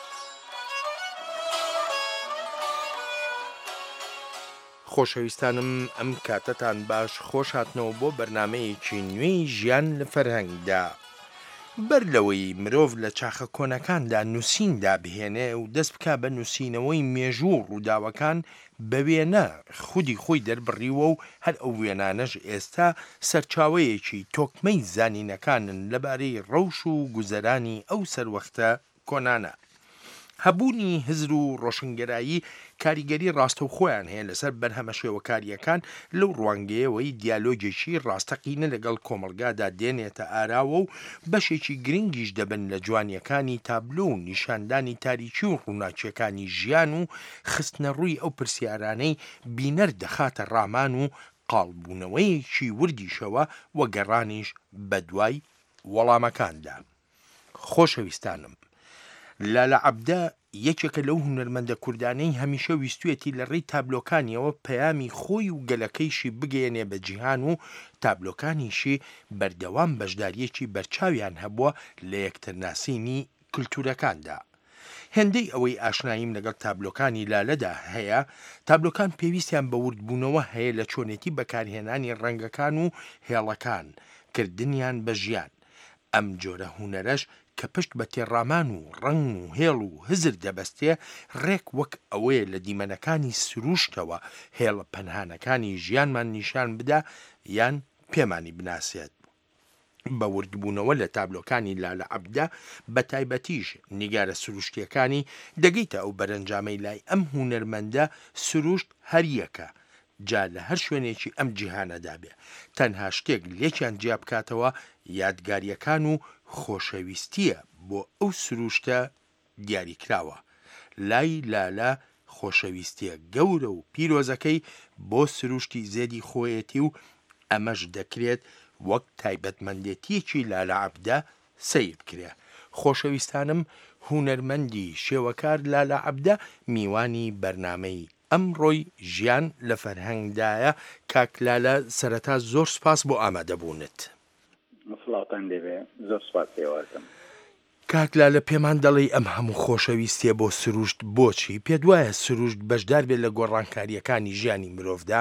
خۆشەویستانم ئەم کاتەتان باش خۆش هاتنەوە بۆ بەرنمەیەکی نوێی ژیان لە فەرهەنگدا. بەر لەوەی مرۆڤ لە چاخە کۆنەکاندا نووسیندا بهێنێ و دەست بکە بە نووسینەوەی مێژوو ڕووداوەکان بە وێنە خودی خۆی دەربڕیوە و هەر ئەو وێنانەش ئێستا سەرچاوەیەکی تۆکمەی زانینەکانن لەبارەی ڕەوش و گوزەرانی ئەو سەروەختە کۆنانە. هەبوونی هزر و ڕۆشنگەرایی کاریگەری ڕاستە و خۆیان هەیە لەسەر بەرهەمە شێوەکاریەکان لەو ڕوانگەیەوەی دیالۆجێکی ڕاستەقینە لەگەڵ کۆمەلگادا دێنێتە ئاراوە و بەشێکی گرنگیش دەبن لە جوانیەکانی تابلۆ و نیشاندانی تاریکی و ڕووناچیەکانی ژیان و خستنە ڕووی ئەو پرسیارانەی بینەر دەخاتە ڕامان و قاڵبوونەوەیەکی وردیشەوە وەگەڕانیش بە دوای وەڵامەکاندا. خۆشەویستانم لالە عەبدە یەکێکە لەو هونەرمەندە کوردانەی هەمیشە ویستوێتی لە ڕێی تابلۆکانیەوە پەیامی خۆی و گەلەکەیشی بگەێنێ بە جیهان و تابلۆکانیشی بەردەوام بەشداریەکی بەرچاویان هەبووە لە یەکترناسینی کللتورەکاندا. هێندەی ئەوەی ئاشناییم لەگەڵ تابلۆکانی لالەدا هەیە تابلۆکان پێویستیان بە وردبوونەوە هەیە لە چۆنێتی بەکارهێنانی ڕەنگەکان و هێڵەکان کردنیان بە ژیان. ئەم جۆرە هونەرەش کە پشت بە تێڕامان و ڕنگ و هێڵ و هزر دەبەستێ ڕێک وەک ئەوەیە لە دیمەنەکانی سروشتەوە هێڵە پەنهانەکانی ژیانمان نیشان بدا یان پێمانی بناسێت. بە وردبوونەوە لە تابلۆکانی لالە عەبدە بە تایبەتیش نیگارە سروشتیەکانی دەگەیتە ئەو بەرەنجامەی لای ئەم هونەرمەندە سروشت هەریەکە جا لە هەر شوێنێکی ئەم جیهانەدا بێ تەنها شتێک لێکیان جیا بکاتەوە یادگاریەکان و خۆشەویستیە بۆ ئەو سروشتە دیاریکراوە. لای لالە خۆشەویستیە گەورە و پیرۆزەکەی بۆ سروشتی زێدی خۆیەتی و ئەمەش دەکرێت وەک تایبەتمەندێتیەکی لالە عەبدە سیر بکرێ. خۆشەویستانم هونەرمەندی شێوەکار لالا عەبدە میوانی بەرنامەی ئەمڕۆی ژیان لە فەرهەنگدایە. کاکلالە سەرەتا زۆر سپاس بۆ ئامادەبوونت. سڵاتان دەبێ زۆر سپاس پێوازم. کاکلالە پێمان دەڵێ ئەم هەموو خۆشەویستیە بۆ سروشت بۆچی پێت وایە سروشت بەشدار بێت لە گۆڕانکاریەکانی ژیانی مرۆڤدا؟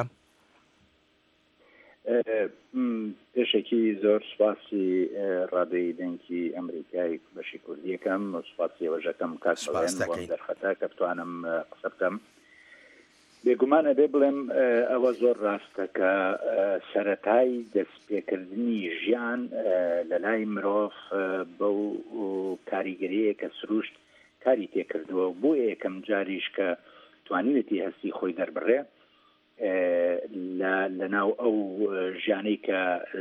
پێشێکی زۆر سپاسی ڕادەی دەنگی ئەمریکای بەشی کوردیەکەم و سپاسی وەژەکەم کاتڵێن دەرخەتا کە بتوانم قسە بکەم. بێگومانە بێ بڵێم ئەوە زۆر ڕاستە کە سەرەتای دەستپێکردنی ژیان لە لای مرۆڤ بەو کاریگەریەیە کە سروشت کاری تێکردووە بۆ یەکەم جاریش کە توانیوێتی هەستی خۆی دەربڕێ لە ناو ئەو ژیانەی کە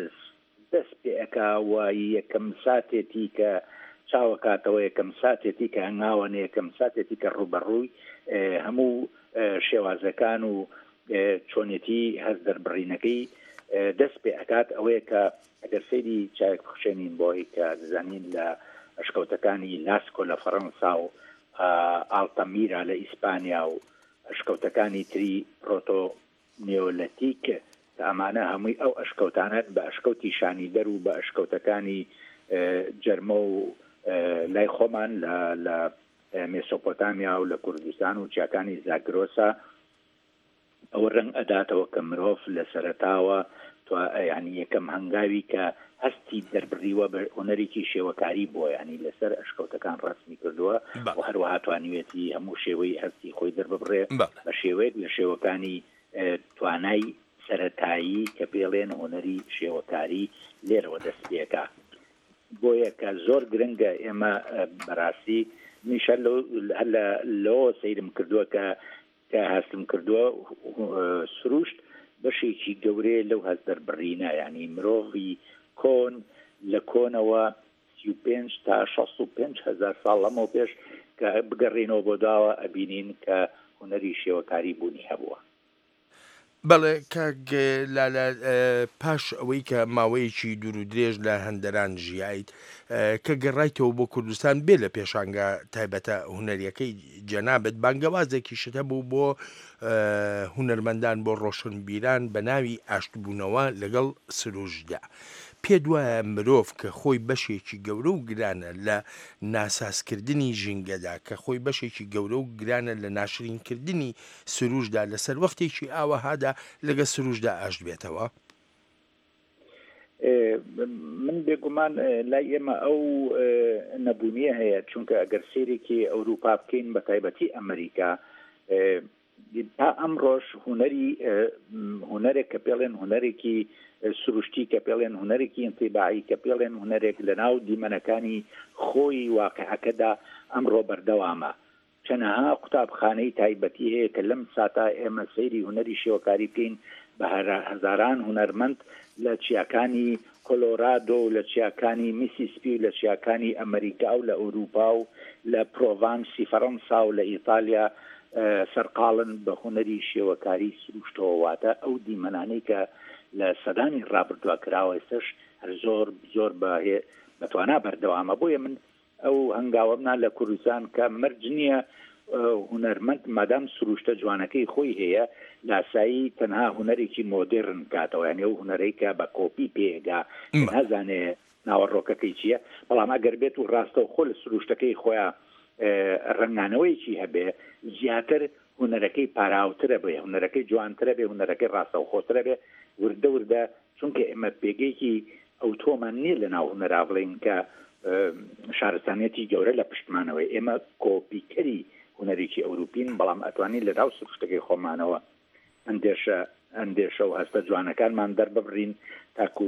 دەست پێەکە و یەکەم ساتێتی کە چاوەکاتەوە یەکەم ساتێتی کە هەنگاوانە یەکەم ساتێتی کە ڕوبەڕووی هەموو شێوازەکان و چۆنێتی هەست دەربڕینەکەی دەست پێ ئەکات ئەوەیە کە ئەگەر سەیری چایەک بخشێنین بۆی کە دەزانین لە ئەشکەوتەکانی لاسکۆ لە فەڕەنسا و ئالتەمیرا لە ئیسپانیا و ئەشکەوتەکانی تری پرۆتۆ نێۆلەتیک کە ئەمانە هەمووی ئەو ئەشکەوتانەت بە ئەشکەوتی شانیدەر و بە ئەشکەوتەکانی جەرمە و لای خۆمان لە مێسۆپۆتامیا و لە کوردستان و چیاکانی زاگرۆسا ئەوە ڕەنگ ئەداتەوە کە مرۆڤ لە سەرەتاوە ینی یەکەم هەنگاوی کە هەستی دەربڕیوە بە هۆنەرێکی شێوەکاری بۆ ینی لەسەر ئەشکەوتەکان ڕاستمی کردووە و هەروەها توانیوێتی هەموو شێوەی هەستی خۆی دەرببڕێ بە شێوەیەک لە شێوەکانی توانای سەرەتایی کە پێڵێن هۆنەری شێوەکاری لێرەوە دەست پێەکە. بۆیە کە زۆر گرنگە ئێمە بەڕاستی نیشە لەوە سەیرم کردووە کە هەستم کردووە سروشت بەشێکی گەورەیە لەو هەست دەربڕینە ینی مرۆڤی کۆن لە کۆنەوە 35 تا 65,000 ساڵ لەمەوە پێش کە بگەڕێنەوە بۆ داوە ئەبینین کە هونەری شێوەکاری بوونی هەبووە. بەڵێ کاگلالە پاش ئەوەی کە ماوەیەکی دوور و درێژ لە هەندەران ژیایت کە گەڕایتەوە بۆ کوردستان بێ لە پێشانگە تایبەتە هونەریەکەی جەنابەت بانگەوازێکی شتە بوو بۆ هونەرمەندان بۆ ڕۆشنبیران بە ناوی ئاشتبوونەوە لەگەڵ سروشتدا. پێت وایە مرۆڤ کە خۆی بەشێکی گەورە و گرانە لە ناسازکردنی ژینگەدا کە خۆی بەشێکی گەورە و گرانە لە ناشرینکردنی سروشدا لەسەر وەختێکی ئاوەهادا لەگە سروشدا ئاشت بێتەوە؟ من بێگومان لای ئێمە ئەو نەبوونیە هەیە چونکە ئەگەر سێرێکی ئەوروپا بکەین بە تایبەتی ئەمریکا تا ئەمڕۆژ هونەرێک کە پێڵێن هونەرێکی سروشتی کە پێڵێن هونەرێکی ئینتیباعی کە پێڵێن هونەرێک لە ناو دیمەنەکانی خۆی واقعەکەدا ئەمڕۆ بەردەوامە. چەنەها قوتابخانەی تایبەتی هەیە کە لەم ساتا ئێمە سەیری هونەری شێوەکاری بکەین بە هەزاران هونەرمەند لە چیاکانی کۆلۆرادۆ و لە چیاکانی میسیسپی و لە چیاکانی ئەمریکا و لە ئەوروپا و لە پرۆڤانسی فەڕەنسا و لە ئیتالیا سەرقاڵن بە هونەری شێوەکاری سروشتەوە واتە ئەو دیمەنانەی کە لە سەدانی ڕابردووە کراوە ئێستش هەر زۆر بەتوانا بەردەوامە. بۆیە من ئەو هەنگاوەمنا لە کوردستان کە مەرج نییە هونەرمەند مادام سروشتە جوانەکەی خۆی هەیە لاسایی تەنها هونەرێکی مۆدرن کاتەوە یعنی ئەو هونەرەی کە بە کۆپی پێگا نازانێ ناوەڕۆکەکەی چییە، بەڵام ئەگەر بێت و ڕاستە و خۆ لە سروشتەکەی خۆیان ڕنگانەوەیکی هەبێ زیاتر هونەرەکەی پاراوترە بێ، هونەرەکەی جوانترە بێ، هونەرەکەی ڕاستە و خۆترە بێ وردە چونکە ئێمە پێگەیەکی ئەو تۆمان نییە لە ناو هونەرا بڵێن کە شارستانیەتی گەورە لە پشتمانەوەی ئێمە کۆپیکەری هونەرێکی ئەوروپین، بەڵام ئەتوانین لە ناو سروشتەکەی خۆمانەوە ئەندێشە و هەستە جوانەکانمان دەرببڕین تاکو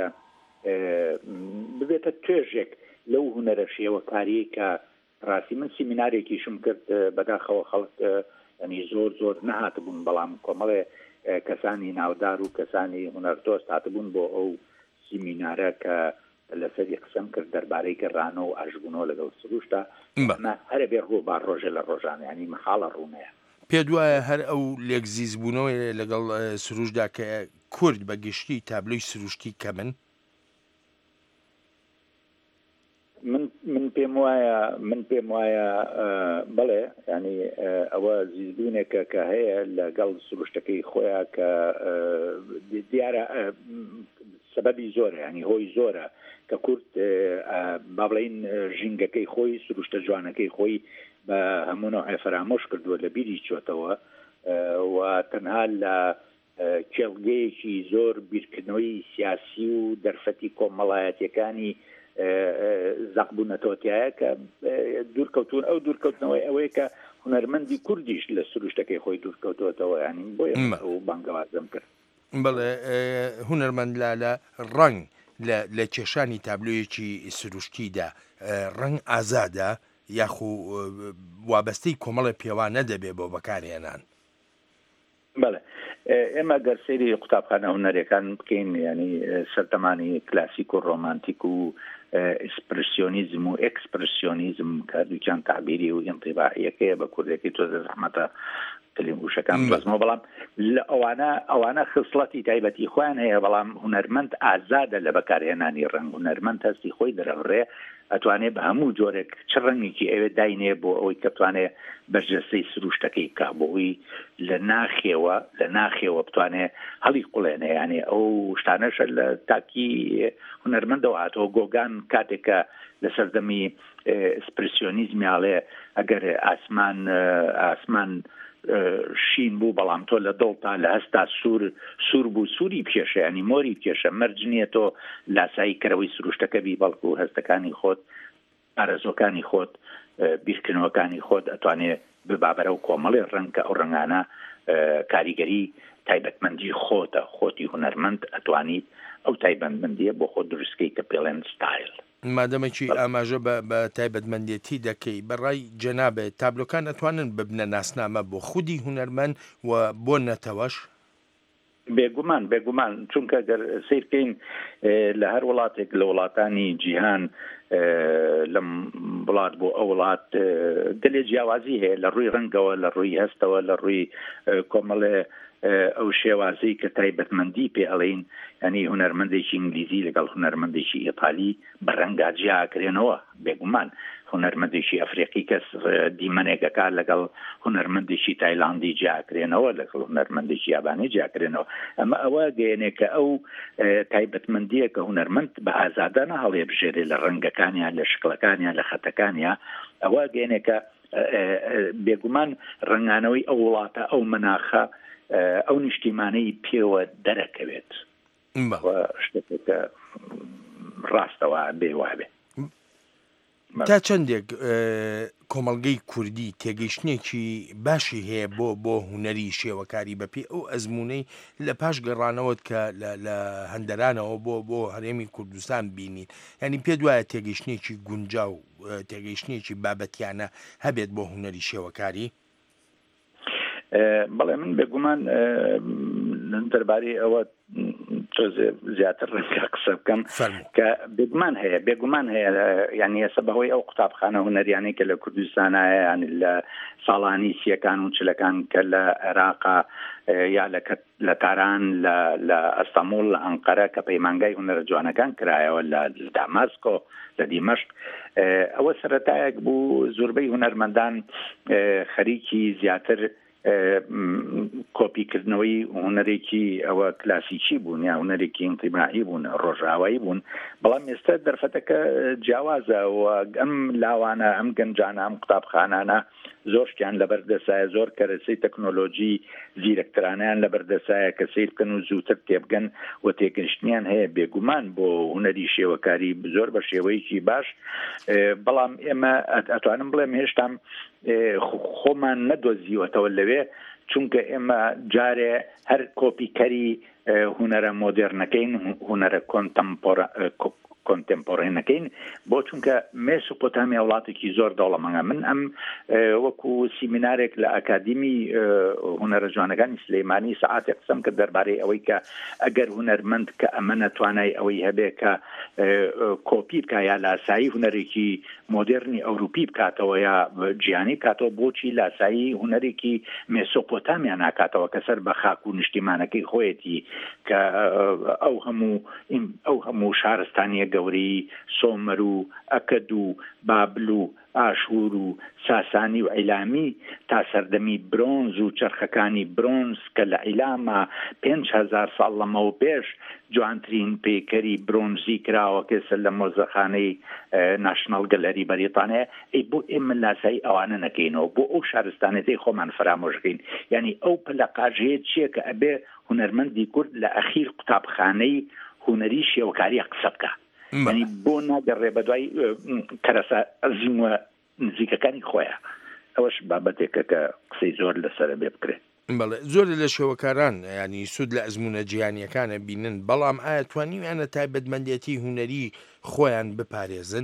ببێتە توێژێک لەو هونەرە شێوەکاری کە ڕاستی من سیمینارێکیشم کرد بەداخەوە خەڵک ینی زۆر نەهاتبوون، بەڵام کۆمەڵێ کەسانی ناودار و کەسانی هونەردۆست هاتبوون بۆ ئەو سیمینارە کە لەسەری قسەم کرد دەربارەی گەڕانە و ئاشبوونەوە لەگەڵ سروشتە هەرە بێ ڕوو با ڕۆژە لە ڕۆژانە ینی مەخاڵە ڕوونەیە. پێ دوایە هەر ئەو لێکزیزبوونەوەی لەگەڵ سروشدا کە کورد بە گشتی تابلۆی سروشتی کەمن؟ من پێم وایە بڵێ ینی ئەوە زیدبوونێکە کە هەیە لەگەڵ سروشتەکەی خۆیان کە دیارە سەبەبی زۆرە ینی هۆی زۆرە کە کورد با بڵین ژینگەکەی خۆی سروشتە جوانەکەی خۆی بە هەموو نوعی فرامۆش کردووە لە بیری چۆتەوە و تەنها لە کێڵگەیەکی زۆر بیرکردنەوەی سیاسی و دەرفەتی کۆمەڵایەتیەکانی زەقبوونەتەوەتیایە کە دوورکەوتون ئەو دوورکەوتنەوەی ئەوەیە کە هونەرمەندی کوردیش لە سروشتەکەی خۆی دوورکەوتەوە ینی بۆیە ئەو بانگەوازم کرد. بڵێ هونەرمەند لە ڕنگ لە کێشانی تابلۆیەکی سروشتیدا ڕنگ ئازادە یاخو وابەستەی کۆمەڵی پێوانە دەبێ بۆ بەکارهێنان. بەڵێ ئێمە گەرسێری قوتابخانە هونەرەکان بکەین ینی سەردەمانی کلاسیک و ڕۆمانتیک و ئیسپرسیۆنیزم و ئەکسپرسیۆنیزم کە دووچان تعبیری و ئینطیباعیەکەیە بە کوردێکی تۆزە زەحمەتە کلموشەکان دۆزمەوە بەڵام لە ئەوانە خصڵەتی تایبەتی خۆیان هەیە بەڵام هونەرمەند ئازادە لە بەکارهێنانی ڕنگ هونەرمەند هەستی خۆی دەرەڕێ ئەتوانێت بە هەموو جۆرێک چ ڕەنگێکی ئەوێ داینێ بۆ ئەوەی کە بتوانێت بەرجەستەی سروشتەکەی بکە بۆەوەی لە ناخێوە بتوانێت هەڵی قوڵێنێ یانێ ئەو شتانەشە لە تاکی هونەرمەندەوە هاتەوە گۆگان کاتێکە لە سەردەمی ئسپرسیۆنیزمیاڵێ ئەگەر ئاسمان شین بوو بەڵام تۆ لە دڵتا لە هەستا سوور بوو سووری پێشە ینی مۆری پێشە مەرجنیە تۆ لاسایی کەرەوەی سروشتەکە بی بەڵکو و هەستەکانی خۆت ئارەزۆکانی خۆت بیرکردنەوەکانی خۆت ئەتوانێت ببابەرە و کۆمەڵی ڕەنگکە ئەو ڕەنگانە کاریگەری تایبەتمەندی خۆتی هونەرمەند ئەتوانیت ئەو تایبەتمەندیە بۆ خۆ دروستکەی کە پێڵێن ستایل مادەمێکی ئاماژە بە تایبەتمەندێتی دەکەی بەڕای جەنابێت تابلۆکان ئەتوانن ببنە ناسنامە بۆ خودی هونەرمەند و بۆ نەتەوەش بێگومان چونکە گەر سیرکەین لە هەر وڵاتێک لە وڵاتانی جیهان لەم وڵات بۆ ئەو وڵات گەلێ جیاوازی هەیە لە ڕووی ڕەنگەوە لە ڕووی هەستەوە لە ڕووی کۆمەڵێ ئەو شێوازەی کە تایبەتمەندی پێ ئەڵێن ینی هونەرمەندێکی ئینگلیزی لەگەڵ هونەرمەندێکی ئیتالی بە ڕەنگا جیاکرێنەوە بێگومان هونەرمەندێکی ئەفریقی کەس دیمەنێکەکە لەگەڵ هونەرمەندێکی تایلاندی جیاکرێنەوە لەگەڵ هونەرمەندێکی یابانی جیاکرێنەوە ئەمە ئەوە گەیەنێ کە ئەو تایبەتمەندیە کە هونەرمەند بە ئازادانە هەڵێ بژێرێ لە ڕەنگەکانیان لە شکڵەکانیان لە خەتەکانیان ئەوە گەیەنێکە بێگومان ڕەنگانەوەی ئەو وڵاتە ئەو مناخە ئەو نیشتیمانەی پێوە دەرەکەوێت شتێکە ڕاستەوە بێوابێ تا چەندێک کۆمەڵگەی کوردی تێگەیشتێکی باشی هەیە بۆ هونەری شێوەکاری بەپێ ئەو ئەزمونەی لە پاش گەڕانەوەت کە لە هەندەرانەوە بۆ هەرێمی کوردستان بینین ینی پێ دوایە تێگەیشتێکی گونجا و تێگەیشتێکی بابەتیانە هەبێت بۆ هونەری شێوەکاری بەڵێ من بێگومان دەربارەی ئەوە زیاتر ڕێنگە قسە بکەم کە بێگومان هەیە یعنی ئێستا بەهۆی ئەو قوتابخانە هونەریانەی کە لە کوردستانایە ینی لە ساڵانی سیەکان و چلەکان کە لە عێراقا یا لە تاران لە ئەستەموڵ لە ئەنقەرە کە پەیمانگای هونەرە جوانەکان کرایەوە لە داماسکۆ لە دیمەشق ئەوە سەرەتایەک بوو زۆربەی هونەرمەندان خەریکی زیاتر کۆپیکردنەوەی هونەرێکی ئەوە کلاسیکی بوون یا هونەرێکی ئینتیباعی بوون ڕۆژاوایی بوون بەڵام ئێستا دەرفەتەکە جیاوازە و ئەم لاوانە ئەم گەنجانە ئەم قوتابخانانە زۆر شتیان لەبەردەسایە زۆر کەرەسەی تەکنۆلۆژی زیرەکترانیان لەبەردەسایە کە سیر بکەن و زووتر تێبگەن و تێگەشتنیان هەیە بێگومان بۆ هونەری شێوەکاری زۆر بە شێوەیەکی باش بەڵام ئێمە ئەتوانم بڵێم هێشتام خۆمان نەدۆزیوەتەوە لەوێ چونکە ئێمە جارێ هەر کۆپیکەری هونەرە مۆدێرنەکەین هونەرە کۆنتێمپۆرێنەکەین بۆ چونکە مێسۆپۆتامیا وڵاتێکی زۆر دەوڵەمەنگە من ئەم وەکو سیمینارێک لە ئەکادیمی هونەرە جوانەکانی سلەیمانی سەعاتێک قسەم کرد دەربارەی ئەوەی کە ئەگەر هونەرمەند کە ئەمە نەتوانای ئەوەی هەبێ کە کۆپی بکە یا لاسایی هونەرێکی مۆدێرنی ئەوروپی بکاتەوە یا جیهانی بکاتەوە بۆچی لاسایی هونەرێکی مێسۆپۆتامیا ناکاتەوە کە سەر بە خاک و نیشتیمانەکەی خۆیەتی کە ئەو هەموو شارستانیە گەورەی سۆمەر و ئەکەد و بابل و ئاشور و ساسانی و عیلامی تا سەردەمی برۆنز و چرخەکانی برۆنز کە لە عیلامە 5,000 ساڵ لەمەوە پێش جوانترین پێکەری برۆنزی کراوە کەسە لە مۆزەخانەی ناشنال گەلەری بەریتانیا بۆ ئێمە لاسایی ئەوانە نەکەینەوە بۆ ئەو شارستانەتی خۆمان فرامۆژکەین یعنی ئەو پلەقاژەیە چییە کە ئەبێ هونەرمەندی کورد لە ئەخیر قوتابخانەی هونەری شێوەکاریە قسە بکە ینی بۆ ناگەڕێ بە دوای کەرەسە ئەزیموە نزیکەکانی خۆیان ئەوەش بابەتێکە کە قسەی زۆر لەسەر بێ بکرێت بەڵێ زۆر لە شێوەکاران ینی سوود لە ئەزمونە جیهانیەکانە بینن بەڵام ئایا توانیویانە تایبەتمەندێتی هونەری خۆیان بپارێزن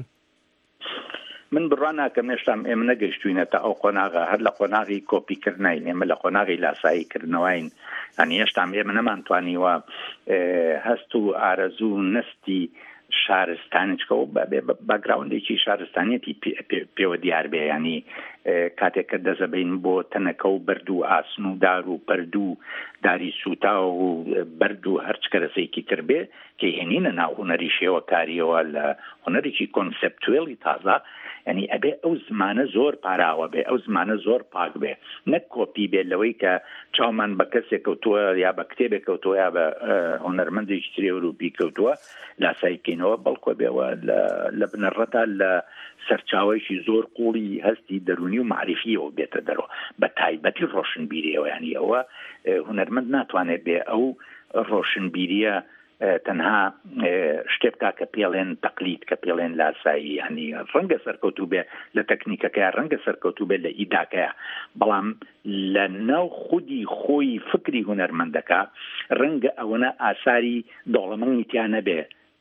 من بڕوان ناکەم هێشتام ئێمە نەگەیشتوینە تا ئەو قۆناغا هەر لە قۆناغی کۆپیکردنین ئێمە لە قۆناغی لاساییکردنەوەین ئەنی هێشتام ئێمە نەمانتوانیوە هەست و ئارەزوو نستی شارستانیچکەەوە باگراوندێکی شارستانیەتی پێوە دیار بێ ینی کاتێک کە دەزەبین بۆ تەنەکە و بەرد و ئاسن و دار و پەرد و داری سوتا و بەرد و هەرچ کەرەسەیەکی تر بێ کە هێنینە ناو هونەری شێوەکاریەوە لە هونەرێکی کۆنسپتوێڵی تازە ینی ئەبێ ئەو زمانە زۆر پاراوە بێ ئەو زمانە زۆر پاک بێ نەک کۆپی بێ لەوەی کە چاومان بە کەسێک کەوتووە یا بە کتێبێک کەوتووە یا بە هونەرمەندێکی تری ئەوروپی کەوتووە لاسایکەینەوە بەڵکۆ بێەوە لە بنەڕەتا لە سەرچاوەیەکی زۆر قوڵی هەستی دەرونی و معرفیەوە بێتە دەرەوە بە تایبەتی ڕۆشنبیریەوە ینی ئەوە هونەرمەند ناتوانێت بێ ئەو ڕۆشنبیریە تەنها شتێ بکا کە پێڵێن تەقلید کە پێڵێن لاسایی ینی ڕەنگە سەرکەوتوو بێ لە تەکنیکەکەی ڕەنگە سەرکەوتوو بێت لە ئیداکەیە بەڵام لە ناو خودی خۆی فکری هونەرمەندەکە ڕەنگە ئەوەنە ئاساری دۆڵەمەنگی تیانە بێ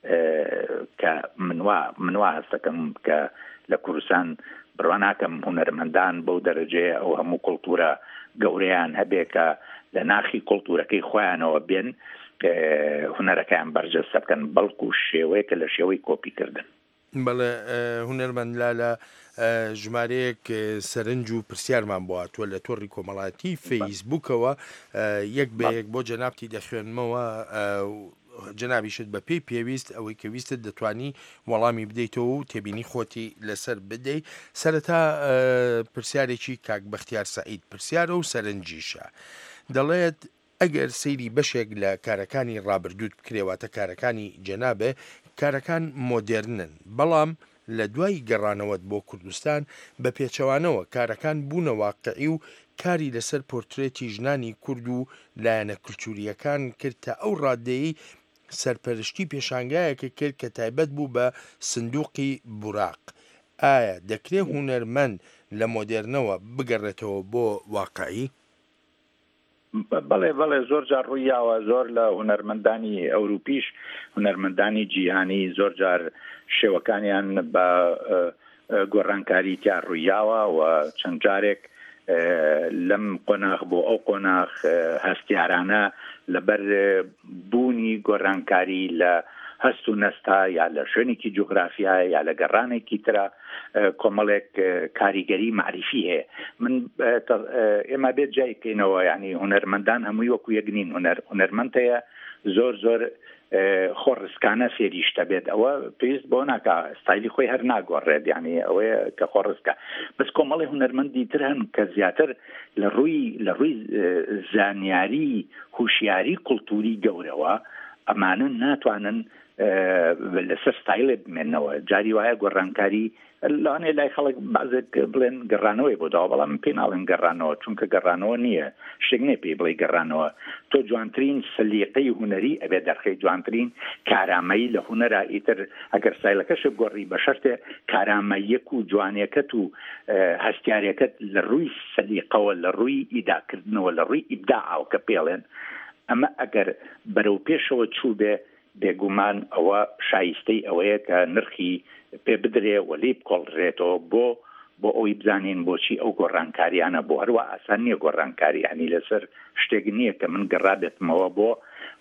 کە منوا هەستەکەم کە لە کوردستان بڕوا ناکەم هونەرمەندان بەو دەرەجەیە ئەو هەموو کڵتورە گەورەیان هەبێ کە لە ناخی کڵتورەکەی خۆیانەوە بێن هونەرەکەیان بەرجەستە بکەن بەڵکو شێوەیەکە لە شێوەی کۆپیکردن بەڵێ هونەرمەند لە ژمارەیەک سەرنج و پرسیارمان بواتوە لە تۆڕی کۆمەڵاتی فەیسبووکەوە یەک بە یەک بۆ جەنابتی دەخوێنمەوە جنابیشت بە پێی پێویست ئەوەی کە ویستت دەتوانی وەڵامی بدەیتەوە و تێبینی خۆتی لەسەر بدەیت سەرەتا پرسیارێکی کاک بەختیار سەعید پرسیارە و سەرنجیشە دەڵێت ئەگەر سەیری بەشێک لە کارەکانی ڕابردوود بکرێواتە کارەکانی جەنابێ کارەکان مۆدێرنن بەڵام لە دوای گەڕانەوەت بۆ کوردستان بە پێچەوانەوە کارەکان بوونە واقعی و کاری لەسەر پۆرترێتی ژنانی کورد و لایەنە کولتوریەکان کرد تا ئەو ڕادەیەی سەرپەرشتی پێشانگایەکە کرد کە تایبەت بوو بە سندوقی بوراق ئایا دەکرێت هونەرمەند لە مۆدێرنەوە بگەڕێتەوە بۆ واقعی؟ بەڵێ زۆر جار ڕوویاوە زۆر لە هونەرمەندانی ئەوروپیش هونەرمەندانی جیهانی زۆر جار شێوەکانیان بە گۆڕانکاری تیا ڕوویاوە و چەند جارێک لەم قۆناغ بۆ ئەو قۆناغ هەستیارانە لەبەر بوونی گۆڕانکاری لە هەست و نەستا یا لە شوێنێکی جوغرافیا یا لە گەڕانێکی ترە کۆمەڵێک کاریگەری معرفی هەیە من ئێمە بێت جای بکەینەوە یعنی هونەرمەندان هەمووی وەکو یەکنین هونەرمەند هەیە زۆر خۆڕسکانە فێریشتە بێت ئەوە پێویست بۆ ناکە ستایلی خۆی هەر ناگۆڕێت یعنی ئەوەیە کە خۆڕسکە بەس کۆمەڵی هونەرمەندی تر هەن کە زیاتر لە ڕووی زانیاری هوشیاری کولتوری گەورەوە ئەمانە ناتوانن لەسەر ستایلێ بمێنەوە جاری وایە گۆڕانکاری لەوانەیە لای خەڵک بازێک بڵێن گەڕانەوەی بۆ داوە بەڵام پێ ناڵێن گەڕانەوە چونکە گەڕانەوە نییە شتێک نێ پێی بڵێ گەڕانەوە تۆ جوانترین سەلیقەی هونەری ئەبێ دەرخەی جوانترین کارامەیی لە هونەرا ئیتر ئەگەر سایلەکەشت گۆڕی بە شەرتێ کارامەیەک و جوانیەکەت و هەستیارەکەت لە ڕووی سەلیقەوە لە ڕووی ئیداکردنەوە لە ڕووی ئیبداعاو کە پێڵێن ئەمە ئەگەر بەرەو پێشەوە چوو بێ بێگومان ئەوە شایستەی ئەوەیە کە نرخی پێ بدرێ و لی بکۆڵڕێتەوە بۆ ئەوی بزانین بۆچی ئەو گۆڕانکاریانە بۆ هەروە ئاسان نییە گۆڕانکاریانی لەسەر شتێک نییە کە من گەڕابێتمەوە بۆ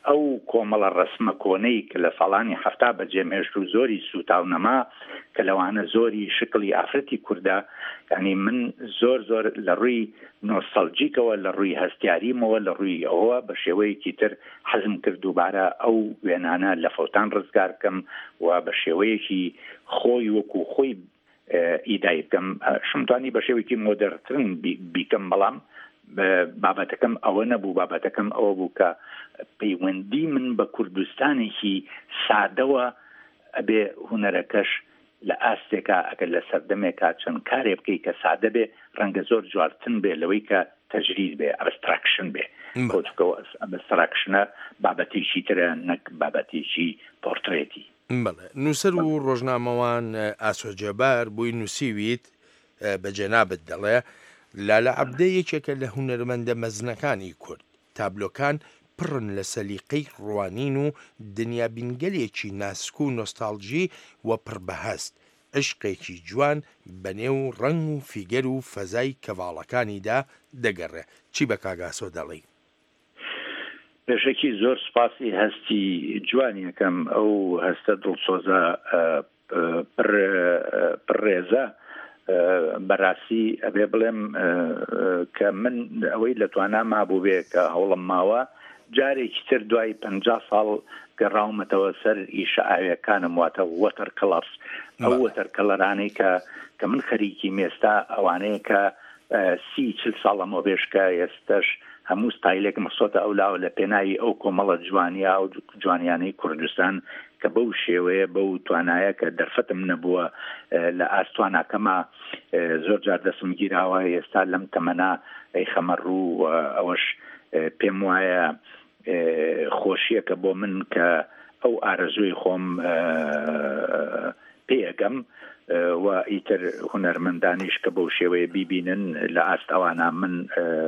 ئەو کۆمەڵە ڕسمە کۆنەی کە لە ساڵانی هەفتا بەجێمێژ و زۆری سوتاو نەما کە لەوانە زۆری شکلی ئافرەتی کووردا ینی من زۆر لە ڕووی نۆستەلجیکەوە لە ڕووی هەستیاریمەوە لە ڕووی ئەوە بە شێوەیەکی تر حەزم کرد دووبارە ئەو وێنانە لە فەوتان ڕزگار بکەم و بە شێوەیەکی خۆی وەکو خۆی ئیدای بکەم شمتوانی بە شێوەیەکی مۆدەرنترن بیکەم بەڵام بابەتەکەم ئەوە نەبوو بابەتەکەم ئەوە بوو کە پەیوەندی من بە کوردستانێکی سادەوە ئەبێ هونەرەکەش لە ئاستێکا ئەگەر لە سەردەمێکا چەند کارێ بکەی کە سادە بێ ڕەنگە زۆر جوارتن بێ لەوەی کە تەجرید بێ ئەبستراکشن بێ کۆچکەوە ئەبستراکشنە بابەتێکی ترە نەک بابەتێکی پۆرترێتی. بەڵێ نووسەر و ڕۆژنامەوان ئاسۆجەبار بووی نووسیویت بە جەنابەت دەڵێ لالە عەبدە یەکێکە لە هونەرمەندە مەزنەکانی کورد تابلۆکان پڕن لە سەلیقەی ڕوانین و دنیا بینگەلێکی ناسک و نۆستالژی و پڕبەهەست عشقێکی جوان بەنێو ڕنگ و فیگەر و فەزای کەڤاڵەکانیدا دەگەڕێ. چی بە کاگاسۆ دەڵێ؟ پێشێکی زۆر سپاسی هەستی جوانیەکەم ئەو هەستە دڵسۆزە پڕێزە بەڕاستی ئەبێ بڵێم کە من ئەوەی لە توانە مابوو بێ کە هەوڵم ماوە جارێکی تر دوای 50 ساڵ گەڕاومەتەوە سەر ئیشە ئاویەکانم واتە وەتەر کڵەرس ئەو وەتەر کەڵەرانەی کە من خەریکی مێستا ئەوانەیە کە 30-40 ساڵەمەوە بێشکە ئێستش هەموو ستایلێک مەسۆتە ئەولاوە لە پێناوی ئەو کۆمەڵە جوانیا و جوانیانەی کوردستان کە بەو شێوەیە بەو توانایە کە دەرفەتم نەبووە لە ئاستواناکەمە زۆر جار دەسم گیراوە ئێستا لەم تەمەنا ئەی خەمەڕوو ئەوەش پێم وایە خۆشیەکە بۆ من کە ئەو ئارەزوی خۆم پێیەکەم و ئیتر هونەرمەندانیش کە بەو شێوەیە بیبینن لە ئاستەوانە من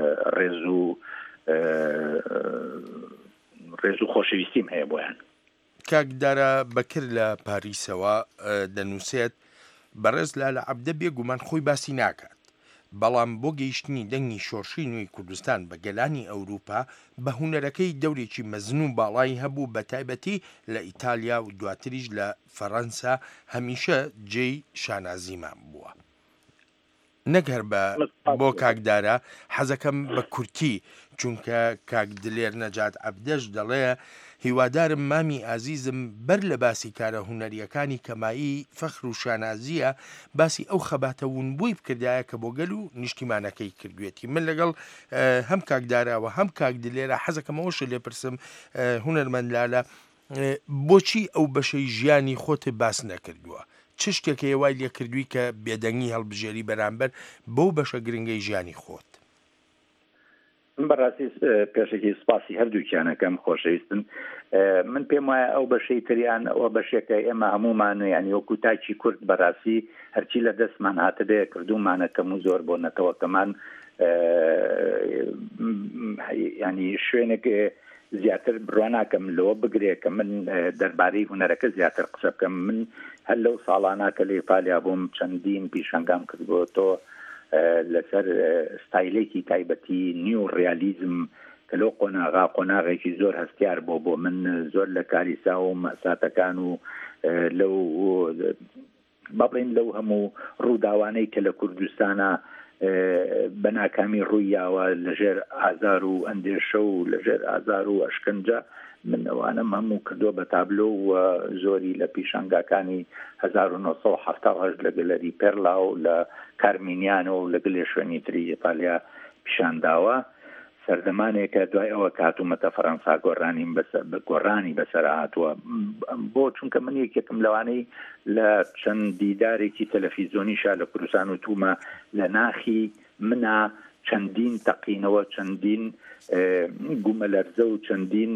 ڕێز و خۆشەویستیم هەیە بۆیان. کاکدارە بەکرد لە پاریسەوە دەنووسێت بەڕێز لالە عەبدە بێگومان خۆی باسی ناکات بەڵام بۆ گەیشتنی دەنگی شۆرشی نوێی کوردستان بە گەلانی ئەوروپا بە هونەرەکەی دەورێکی مەزن و باڵای هەبوو بە تایبەتی لە ئیتالیا و دواتریش لە فەڕەنسا هەمیشە جێی شانازیمان بووە. نەگەر بۆ کاکدارە حەزەکەم بە کورتی چونکە کاک دلێر نەجات عەبدەش دەڵێ هیوادارم مامی ئازیزم بەر لە باسی کارە هونەریەکانی کەمایی فەخر و شانازیە باسی ئەو خەباتەون بووی بکردایە کە بۆ گەل و نیشتیمانەکەی کردوێتی. من لەگەڵ هەم کاکداراوە هەم کاک دلێرە حەزەکەمەوەشە لێپرسم هونەرمەند لالە بۆچی ئەو بەشەی ژیانی خۆت باس نەکردووە؟ چ شتێکە وای لێ کردووی کە بێدەنگی هەڵبژێری بەرامبەر بەو بەشە گرنگەی ژیانی خۆت؟ بەڕاستی پێشێکی سپاسی هەردووکیانەکەم خۆشەویستن. من پێم وایە ئەو بەشەی تریان ئەوە بەشێکە ئێمە هەمومان ینی وەکو تاکی کورد بەڕاستی هەرچی لە دەستمان هاتەبێ کردومانەکەم و زۆر بۆ نەتەوەکەمان ینی شوێنێک زیاتر بڕواناکەم لەوە بگرێ کە من دەربارەی هونەرەکە زیاتر قسە بکەم. من هەر لەو ساڵانە کە لە ئیتالیا بووم چەندین پیشەنگام کردبووە تۆ لەسەر ستایلێکی تایبەتی نیو ڕیالیزم کە لەو قۆناغێکی زۆر هەستیار بۆ من زۆر لە کاریسا و مەساتەکان و لەو بەڵێن لەو هەموو ڕووداوانەی کە لە کوردستانە بە ناکامی ڕوویاوە لەژێر ئازار و ئەندێشە و لەژێر ئازار و ئەشکەنجە من ئەوانم هەموو کردووە بە تابلۆ و زۆری لە پیشەنگاکانی 1970 لە گەلەری پێرلا و لە کارمینیان و لە گلێ شوێنی تری ئیتالیا پیشانداوە. سەردەمانێکە دوای ئەوە کاتومەتە فەڕەنسا گۆڕانی بەسەر هاتووە بۆ چونکە من یەکێکم لەوانەی لە چەند دیدارێکی تەلەڤیزۆنیشا لە کوردستان و تومە لە ناخی منە چەندین تەقینەوە چەندین گومەلەرزە و چەندین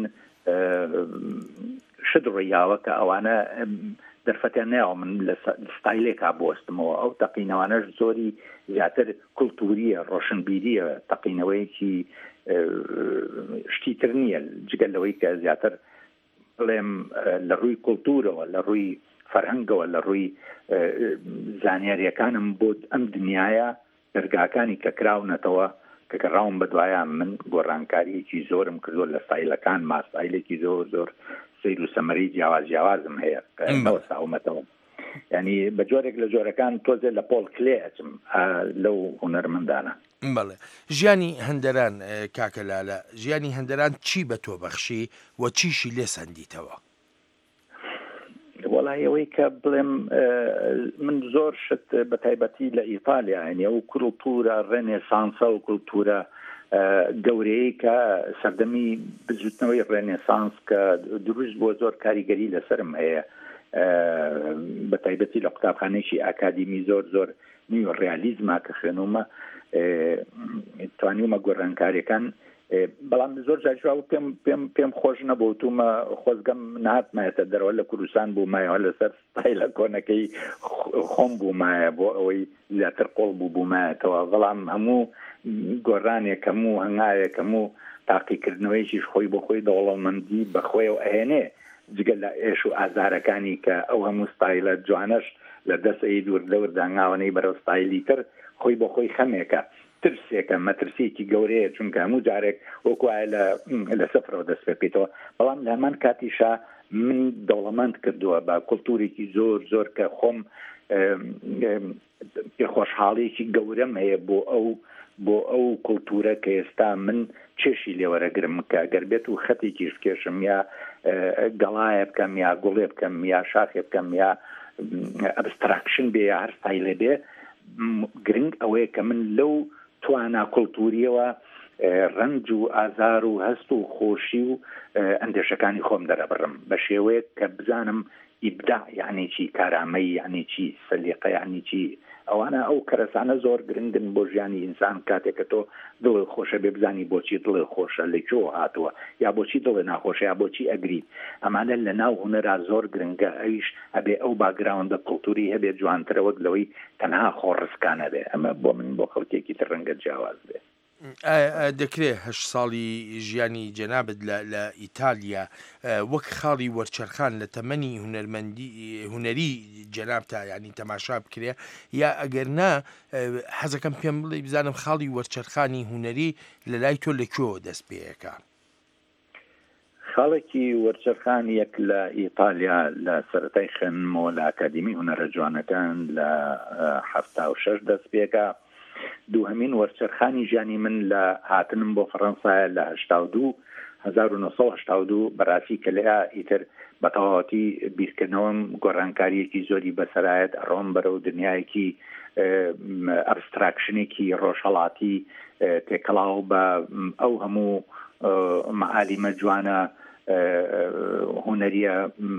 شت ڕێیاوە کە ئەوانە دەرفەتیان ناوە من لە ستایلێکا بۆستمەوە. ئەو تەقینەوانەش زۆری زیاتر کولتوریە ڕۆشنبیریە تەقینەوەیەکی شتی تر نییە جگەل لەوەی کە زیاتر بڵێم لە ڕووی کولتورەوە لە ڕووی فەرهەنگەوە لە ڕووی زانیاریەکانم بۆ ئەم دنیاە دەرگاکانی کە کراونەتەوە کە ڕاوم بەدوایە من گۆڕانکاریەکی زۆرم کردو لە سایلەکان ماسایلێکی زۆر سیر و سەمەری جیاوازم هەیە ساومەتەوە ینی بە جۆرێک لە جۆرەکان تۆزێ لە پۆڵ کلێ ئەچم لەو هوەرمەندانە. بەڵێ ژیانی هەندەران کاکەلالە ژیانی هەندەران چی بە تۆ بەخشی و چیشی لێ سەندیتەوە؟ وەڵایەوەی کە بڵێم من زۆر شت بە تایبەتی لە ئیتالیا هەنێ و کولتورە ڕێنێسانسە و کولتورە گەورەیە کە سەردەمی بجوتنەوەی ڕێنێسانس کە دروست بۆ زۆر کاریگەری لەسرم هەیە بە تایبەتی لە قوتابخانەیەکی ئاکادیمی زۆر نیو ڕیالیزما کە خوێنومە توانیومە گۆڕانکاریەکان بەڵام زۆر جاجراوە پێم خۆش نەبووتومە خۆزگەم نهاتمایەتە دەرەوە لە کوردستان بوومایەوە لەسەر ستایلە کۆنەکەی خۆم بوومایە بۆ ئەوەی زیاتر قۆڵ بوومایەتەوە بەڵام هەموو گۆڕانێک هەموو هەنگاوێک هەموو تاقیکردنەوەیشیش خۆی بۆ خۆی دەوڵەمەندی بەخۆیەوە ئەهێنێ جگە لە ئێش و ئازارەکانی کە ئەو هەموو ستایلە جوانەش لە دەستەی دوور دانگاوانەی بەرەو ستایلی تر خۆی بۆ خۆی خەمێکە ترسێکە مەترسیەکی گەورەیە چونکە هەموو جارێک وەکوایە لە سەفرەوە دەست پێ بکەیتەوە بەڵام لە هەمان کاتیشا من دەوڵەمەند کردووە بە کولتورێکی زۆر کە خۆم خۆشحاڵیەکی گەورەم هەیە بۆ ئەو کولتورە کە ئێستا من چێشی لێوەرەگرم کە گەر بێت و خەتێکیش بکێشم یا گەڵایە بکەم یا گوڵێ بکەم یا شاخێ بکەم یا ئەبستراکشن بێ یا هەر ستایلێ بێ گرنگ ئەوەیە کە من لەو توانە کولتوریەوە ڕنج و ئازار و هەست و خۆشی و ئەندێشەکانی خۆم دەرەبڕم بە شێوەیە کە بزانم ئیبدا یعنی چی کارامەی یعنی چی سەلیقە یعنی چی ئەوانە ئەو کەرەسانە زۆر گرنگن بۆ ژیانی ئینسان کاتێککە تۆ دڵی خۆشە بێ بزانی بۆچی دڵی خۆشە لەکۆ هاتووە یا بۆچی دڵی ناخۆشە یا بۆچی ئەگریت ئەمانە لە ناو هوەرا زۆر گرنگە ئەویش ئەبێ ئەو باگراوندە کولتوری هەبێت جوانترە وەک لەوەی تەنها خۆڕسکانە بێ ئەمە بۆ من بۆ خەڵکێکی تر ڕەنگە جیاواز بێ. دەکرێت 8 ساڵی ژیانی جەنابەت لە ئیتالیا وەک خاڵی وەرچەرخان لە تەمەنی هوەری جەنابتە ینی تەماشا بکرێ یا ئەگەر نا حەزەکەم پێم بڵێ بزانم خاڵی وەرچەرخانی هوەری لە لای تۆ لەکوێوە دەست پێیەکە؟ خاڵێکی وەرچەرخان یەک لە ئیتالیا لە سەرەتای خوێندنەوە لە ئاکادیمی هونەرە جوانەکان لە 76 دەست پێکە. دووهەمین وەرچەرخانی ژیانی من لە هاتنم بۆ فەڕەنسایە لە 1982 بەڕاستی کە لەیە ئیتر بە تەواوەتی بیرکردنەوەم گۆڕانکاریەکی زۆری بەسەرایەت ئەڕۆم بەرەو دنیایەکی ئەبستراکشنێکی ڕۆژهەڵاتی تێکەڵاو بە ئەو هەموو مەعالیمە جوانە هوەریە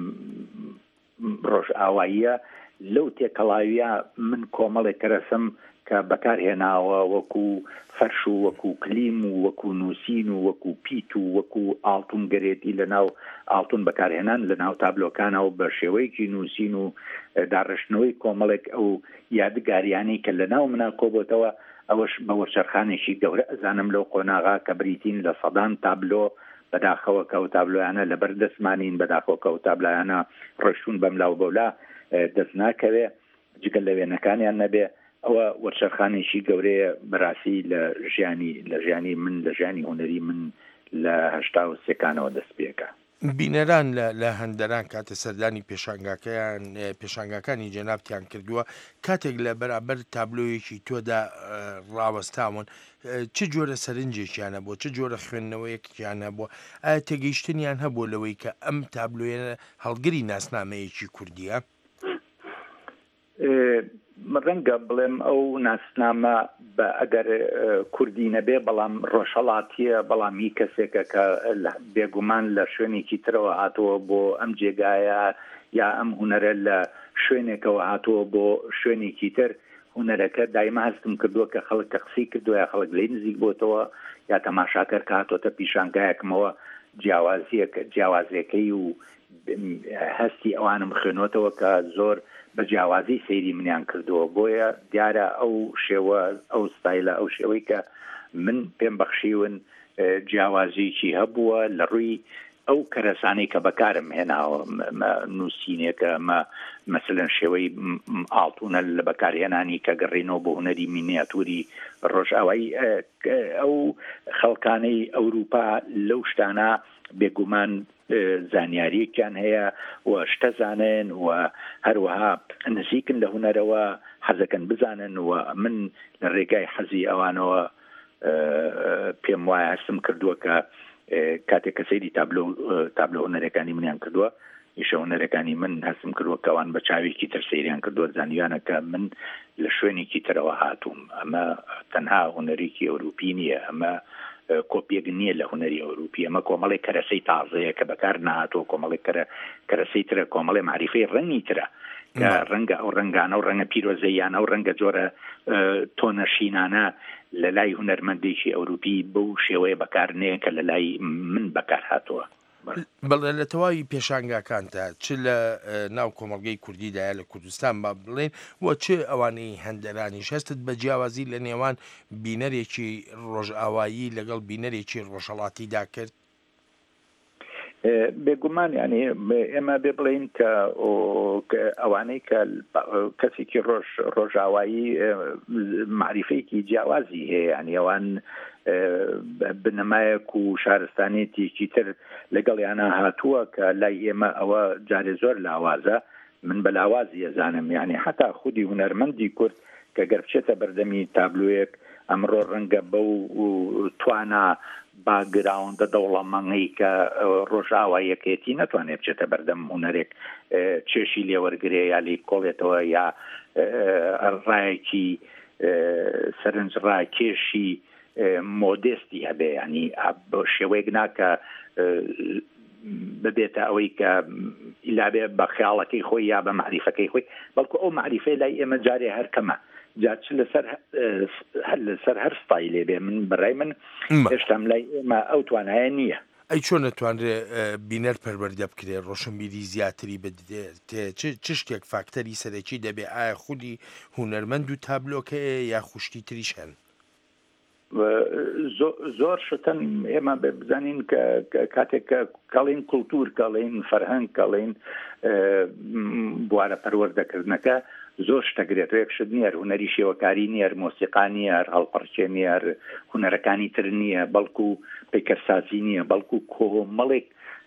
ڕۆژ ئاواییە لەو تێکەڵاویە من کۆمەڵێک کەرەسم کە بەکارهێناوە وەکو فەرش و وەکو کلیم و وەکو نووسین و وەکو پیت و وەکو ئاڵتون گەرێتی لە ناو ئاڵتون بەکارهێنان لە ناو تابلۆکانەوە بە شێوەیەکی نووسین و داڕشتنەوەی کۆمەڵێک ئەو یادگاریانەی کە لە ناو منە کۆبووتەوە ئەوەش بە وەرچەرخانێکی گەورە ئەزانم لەو قۆناغا کە بریتین لە سەدان تابلۆ بەداخەوە کە ئەو تابلۆیانە لەبەر دەستمانین بەداخەوە کە ئەو تابلۆیانە ڕۆشتون بەملاو بەولا دەست ناکەوێ جگە لە وێنەکانیان نەبێ ئەوە وەرچەرخانێکی گەورەیە بەڕاستی لە ژیانی من لە ژیانی هوەری من لە 83 دەست پێکە. بینەران لە هەندەران کاتە سەردانی پێشانگاکانی جەنابتیان کردووە کاتێک لە بەرابەر تابلۆیەکی تۆدا ڕاوەستاون چ جۆرە سەرنجێکیانە بۆ چ جۆرە خوێندنەوەیەکیانە بۆ ئایا تێگەیشتنیان هەبوو لەوەی کە ئەم تابلۆیە هەڵگری ناسنامەیەکی کوردیە؟ ڕەنگە بڵێم ئەو ناسنامە بە ئەگەر کوردی نەبێ بەڵام ڕۆژهەڵاتیە بەڵامی کەسێکە کە بێگومان لە شوێنێکی ترەوە هاتووە بۆ ئەم جێگایە یا ئەم هوەرە لە شوێنێکەوە هاتووە بۆ شوێنێکی تر هوەرەکە دایما هەستم کردووە کە خەڵک تەقسی کردووە یا خەڵک لێی نزیک بۆتەوە یا تەماشاکەر کە هاتۆتە پیشانگایەکمەوە جیاوازیەکەی و هەستی ئەوانم خوێنۆتەوە کە زۆر بە جیاوازی سەیری منیان کردووە بۆیە دیارە ئەو شێوە ئەو ستایلە ئەو شێوەی کە من پێم بەخشیون جیاوازیکی هەبووە لە ڕووی ئەو کەرەسانەی کە بەکارم هێناوە نووسینێکە مەسلەن شێوەی ئاڵتونە لە بەکارهێنانی کە گەڕێنەوە بۆ هونەری مینیاتوری ڕۆژئاوایی ئەو خەڵکانەی ئەوروپا لەو شتانە بێگومان زانیاریەکیان هەیە و شتەزانن و هەروەها نزیکن لە هونەرەوە حەزەکەن بزانن و من لە ڕێگای حەزی ئەوانەوە پێم وایە هەستم کردووە کە کاتێک کە سەیری تابلۆ هونەرەکانی منیان کردووە ئیشە هونەرەکانی من هەستم کردووە کەوان بە چاوێکی تر سەیریان کردووە زانیویانە کە من لە شوێنێکی ترەوە هاتووم ئەمە تەنها هونەرێکی ئەوروپی نییە ئەمە کۆپیەک نییە لە هونەری ئەوروپی ئەمە کۆمەڵی کەرەسەی تازەیە کە بەکار نهاتۆ کۆمەڵی کەرەسەی ترە کۆمەڵی معریفەی ڕەنگی ترە کە ڕەنگە ئەو ڕەنگانە و ڕەنگە پیرۆزەیانە و ڕەنگە جۆرە تۆنەشینانە لە لای هونەرمەندێکی ئەوروپی بەو شێوەیە بەکار نەیە کە لە لای من بەکار هاتووە. بەڵێ لە تەواوی پێشانگاکانتە چ لە ناو کۆمەڵگەی کوردیدایە لە کوردستان با بڵێن و چه ئەوانەی هەندێرانی شەستت بە جیاوازی لە نێوان بینەرێکی ڕۆژئاوایی لەگەڵ بینەرێکی ڕۆژهەڵاتیدا کرد؟ بێگومان ینی ئێمە بێ بڵین کە ئەوانەی کە کەسێکی ڕۆژئاوایی معریفەیەکی جیاوازی هەیە ینی ئەوان بنەمایەک و شارستانێتێکی تر لەگەڵ یانە هاتووە کە لای ئێمە ئەوە جارێ زۆر لاوازە من بە لاوازی ئەزانم یعنی حتا خودی هونەرمەندی کورد کە گەر بچێتە بەردەمی تابلوەیەک ئەمڕۆ ڕەنگە بەو توانە باگراوندە دەوڵەمەنگی کە ڕۆژئاواییەکێتی نەتوانێت بچێتە بەردەم هونەرێک چێشی لێوەرگێ یا لی کۆڵێتەوە یا ڕایەکی سەرنج ڕاکێشی مۆدستی هەبێ ینی بە شێوەیەک ناکە ببێتە ئەوەی کە ئیلابێ بە خیاڵەکەی خۆی یا بە معریفەکەی خۆی بەڵکو ئەو معریفەی لای ئێمە جارێ هەر کەمە جارچ لەسەر هەر ستایلێ بێ من بەڕای من هێشتام لای ئێمە ئەو توانایە نییە. ئەی چۆن نەتوانرێ بینەر پەروەردە بکرێ ڕۆشنبیری زیاتری بدێت چ شتێک فاکتەری سەرەکی دەبێ ئایا خودی هونەرمەند و تابلۆکەیە یا خوشتی تریش هەن؟ زۆر شتن ئێمە بزانین کە کاتێک کەڵین کولتور کەڵین فەرهەنگ کەڵین بوارە پەروەردەکردنەکە زۆر شتەگرێت یەک شت نییە هونەری شێوەکاری نییە مۆسیقا نییە هەڵپەرچێ نییە هونەرەکانی تر نییە بەڵکو پیکەرسازی نییە بەڵکو کۆمەڵێک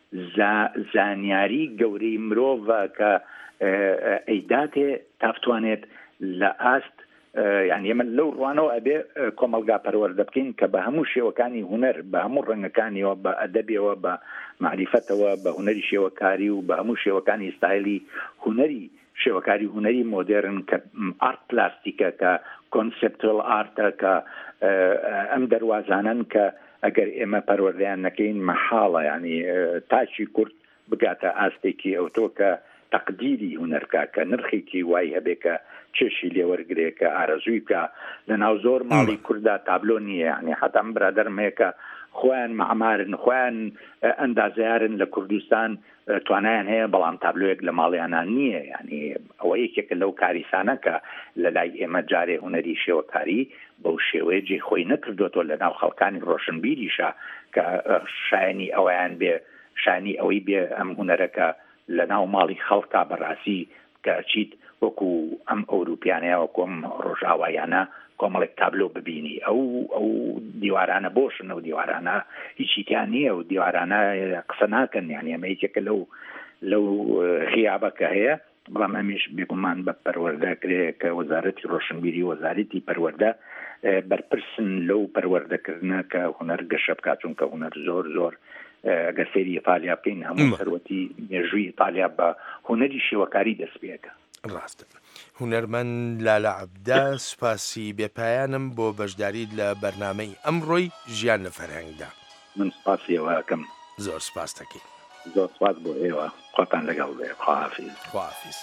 زانیاری گەورەی مرۆڤە کە ئەیداتێ تافتوانێت لە ئاست یعنی ئێمە لەو ڕوانەوە ئەبێ کۆمەلگا پەروەردە بکەین کە بە هەموو شێوەکانی هونەر بە هەموو ڕەنگەکانیەوە بە ئەدەبیەوە بە معریفەتەوە بە هونەری شێوەکاری و بە هەموو شێوەکانی ستایلی هونەری شێوەکاری هونەری مۆدرن کە ئارت پلاستیکە کە کۆنسپتوەل ئارتە کە ئەم دەواازانن کە ئەگەر ئێمە پەروەردەیان نەکەین مەحاڵە ینی تاچی کورد بگاتە ئاستێکی ئەوتۆ کە تەقدیری هونەرکە کە نرخێکی وای هەبێ کە چێشی لێوەرگێ کە ئارەزووی بکە لە ناو زۆر ماڵی کووردا تابلۆ نییە ینی حتام برادەرمەیەکە خۆیان مەعمارن خۆیان ئەندازیارن لە کوردستان توانایان هەیە بەڵام تابلۆیەک لە ماڵیانە نییە ینی ئەوە یەکێکە لەو کاریسانە کە لە لای ئێمە جارێ هونەری شێوەکاری بەو شێوەیە جێ خۆی نەکردوێتەوە لە ناو خەڵکانی ڕۆشنبیریشە کە شایانی ئەویان بێ شانی ئەوەی بێ ئەم هونەرەکە لە ناو ماڵی خەڵکا بەڕاستی کە چیت وەکو ئەم ئەوروپیانەیە وەکو ئەم ڕۆژاوایانە کۆمەڵێک تابلۆ ببینی ئەو دیوارانە بۆشن و دیوارانە هیچیتیان نییە و دیوارانە قسە ناکەن یانی ئەمە یەکێکە لەو خیابەکە هەیە بەڵام ئەمیش بێگومان بە پەروەردەکرێ کە وەزارەتی ڕۆشنبیری وەزارەتی پەروەردە بەرپرسن لەو پەروەردەکردنە کە هونەر گەشە بکات چونکە هونەر زۆر زۆر ئەگەر سەیری ئیتالیا بکەین هەموو سەرەتی مێژووی ئیتالیا بە هونەری شێوەکاری دەست پێەکە. ڕاستە هونەرمەند لالا عەبدە سوپاسی بێپایانم بۆ بەشداریت لە بەرنامەی ئەمڕۆی ژیان لە فەرهەنگدا. من سوپاسیەوە ئەکەم. زۆر سوپاس دەکەین. زۆر سوپاس بۆ ئێوە خۆتان لەگەڵ بێ. خواحافیز. خواحافیز.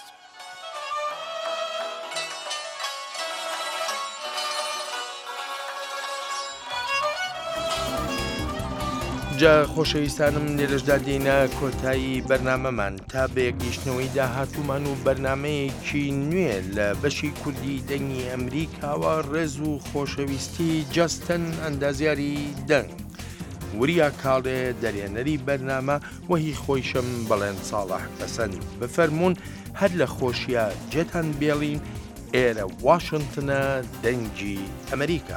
جا خۆشەویستانم لێرەشدا دێنە کۆتایی بەرنامەمان تا بەیەکگەیشتنەوەی داهاتوومان و بەرنمەیەکی نوێ لە بەشی کوردی دەنگی ئەمریکاوە ڕێز و خۆشەویستی جاستن ئەندازیاری دەنگ وریا کاڵێ دەرێنەری بەرنامە وەهی خۆیشم بەڵێن ساڵح پەسەند بفەرمونون هەر لە خۆشیە جێتان بێڵین ئێرە واشنگتنە دەنگی ئەمریکا.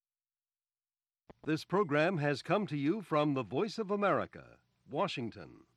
This program has come to you from the Voice of America, Washington.